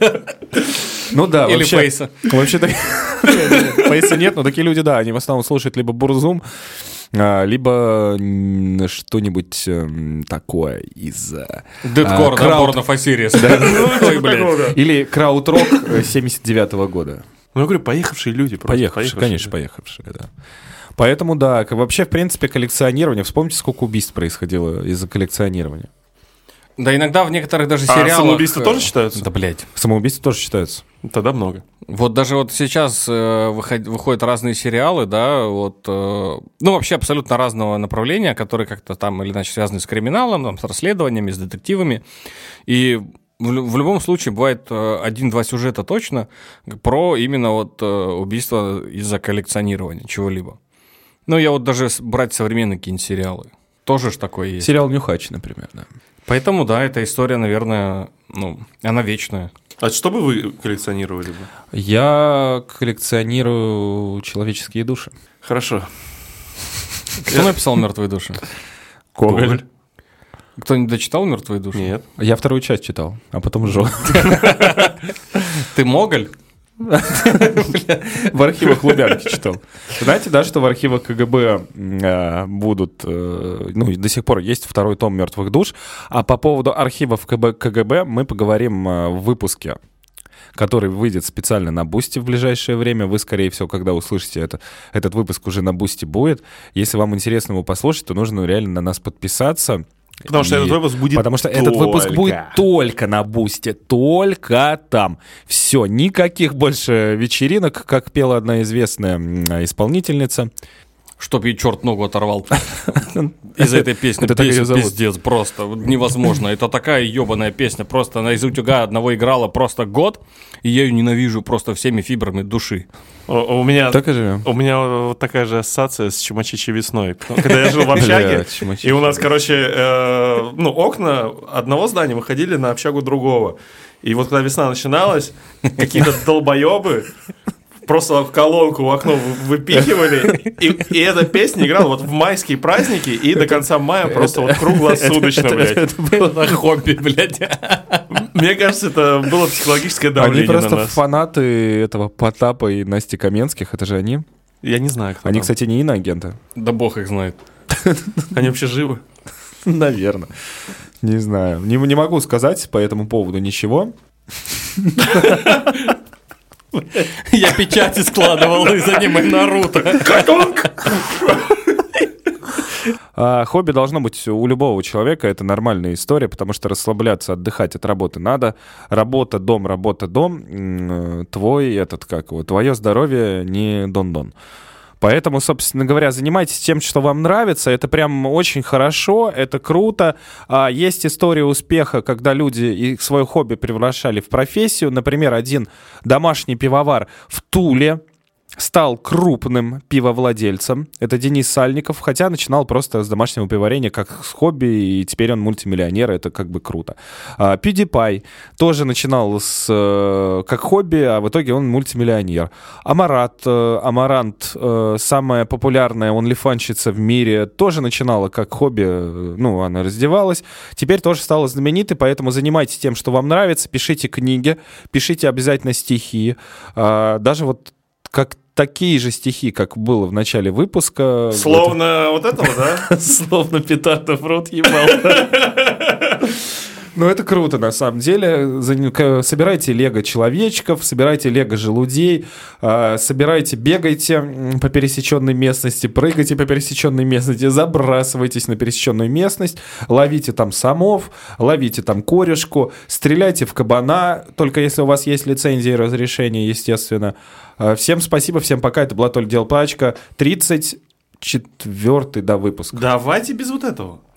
Ну да, Или вообще... Фейса. Вообще-то... Фейса нет, но такие люди, да, они в основном слушают либо Бурзум, а, либо м, что-нибудь м, такое из... а, Дэдкор, крауд- набор на Фасириес. Ой, блядь. Или крауд-рок э, семьдесят девятого года. Ну, я говорю, поехавшие люди. просто, Поехавшие, конечно, поехавшие, да. Поэтому, да, к- вообще, в принципе, коллекционирование... Вспомните, сколько убийств происходило из-за коллекционирования. Да иногда в некоторых даже А сериалах... самоубийства э, тоже считаются? Да, блядь. Самоубийства тоже считаются. Тогда много. Вот даже вот сейчас э, выход- выходят разные сериалы, да, вот, э, ну, вообще абсолютно разного направления, которые как-то там или иначе связаны с криминалом, там, с расследованиями, с детективами. И в, лю- в любом случае бывает э, один-два сюжета точно про именно вот э, убийство из-за коллекционирования чего-либо. Ну, я вот даже с- брать современные какие-нибудь сериалы. Тоже ж такое есть. Сериал «Нюхач», например, да. Поэтому, да, эта история, наверное, ну, она вечная. А что бы вы коллекционировали бы? Я коллекционирую человеческие души. Хорошо. Кто написал «Мертвые души»? Гоголь. Кто-нибудь дочитал «Мертвые души»? Нет. Я вторую часть читал, а потом сжег. Ты Моголь? В архивах Лубянки читал. Знаете, да, что в архивах КГБ э, будут, э, ну, до сих пор есть второй том «Мертвых душ», а по поводу архивов КБ КГБ мы поговорим э, в выпуске, который выйдет специально на Бусти в ближайшее время. Вы, скорее всего, когда услышите это, этот выпуск уже на Бусти будет. Если вам интересно его послушать, то нужно реально на нас подписаться. Потому что И- этот выпуск будет Потому что этот выпуск только. будет только на Бусте, только там. Все, никаких больше вечеринок, как пела одна известная м, исполнительница. Чтоб ей черт ногу оторвал из-за этой песни. Это так её Бесит, зовут. пиздец, просто вот невозможно. Это такая ебаная песня. Просто она из утюга одного играла просто год, и я ее ненавижу просто всеми фибрами души. У у меня... Так и живем. У меня вот такая же ассоциация с Чумачичи весной. Когда я жил в общаге, Бля, Чумачичи. и у нас, короче, э, ну, окна одного здания выходили на общагу другого. И вот когда весна начиналась, какие-то долбоебы просто колонку в окно вы- выпихивали, и, и эта песня играла вот в майские праздники и до конца мая просто вот круглосуточно, блядь. Это было На хобби, блядь. Мне кажется, это было психологическое Они давление на просто нас. фанаты этого Потапа и Насти Каменских. Это же они. Я не знаю, кто Они, там. кстати, не иноагенты. Да бог их знает. Они вообще живы? Наверное. Не знаю. Не, не могу сказать по этому поводу ничего. Я печати складывал из аниме Наруто. А, хобби должно быть у любого человека, это нормальная история, потому что расслабляться, отдыхать от работы надо. Работа, дом, работа, дом. М, Твой, этот, как его, твое здоровье не дон-дон. Поэтому, собственно говоря, занимайтесь тем, что вам нравится. Это прям очень хорошо, это круто. А, есть история успеха, когда люди их свое хобби превращали в профессию. Например, один домашний пивовар в Туле стал крупным пивовладельцем. Это Денис Сальников, хотя начинал просто с домашнего пивоварения как с хобби, и теперь он мультимиллионер, это как бы круто. А, PewDiePie тоже начинал с, э, как хобби, а в итоге он мультимиллионер. Амарат, э, Амарант, э, самая популярная онлифанщица в мире, тоже начинала как хобби, э, ну, она раздевалась, теперь тоже стала знаменитой, поэтому занимайтесь тем, что вам нравится, пишите книги, пишите обязательно стихи, э, даже вот как такие же стихи, как было в начале выпуска. Словно вот этого, да? Словно петарда в рот ебал. Ну, это круто, на самом деле. Собирайте лего-человечков, собирайте лего-желудей, собирайте, бегайте по пересеченной местности, прыгайте по пересеченной местности, забрасывайтесь на пересеченную местность, ловите там самов, ловите там корешку, стреляйте в кабана, только если у вас есть лицензия и разрешение, естественно. Всем спасибо, всем пока. Это была Только Дел Пачка. тридцать четвёртый, да, выпуск. Давайте без вот этого.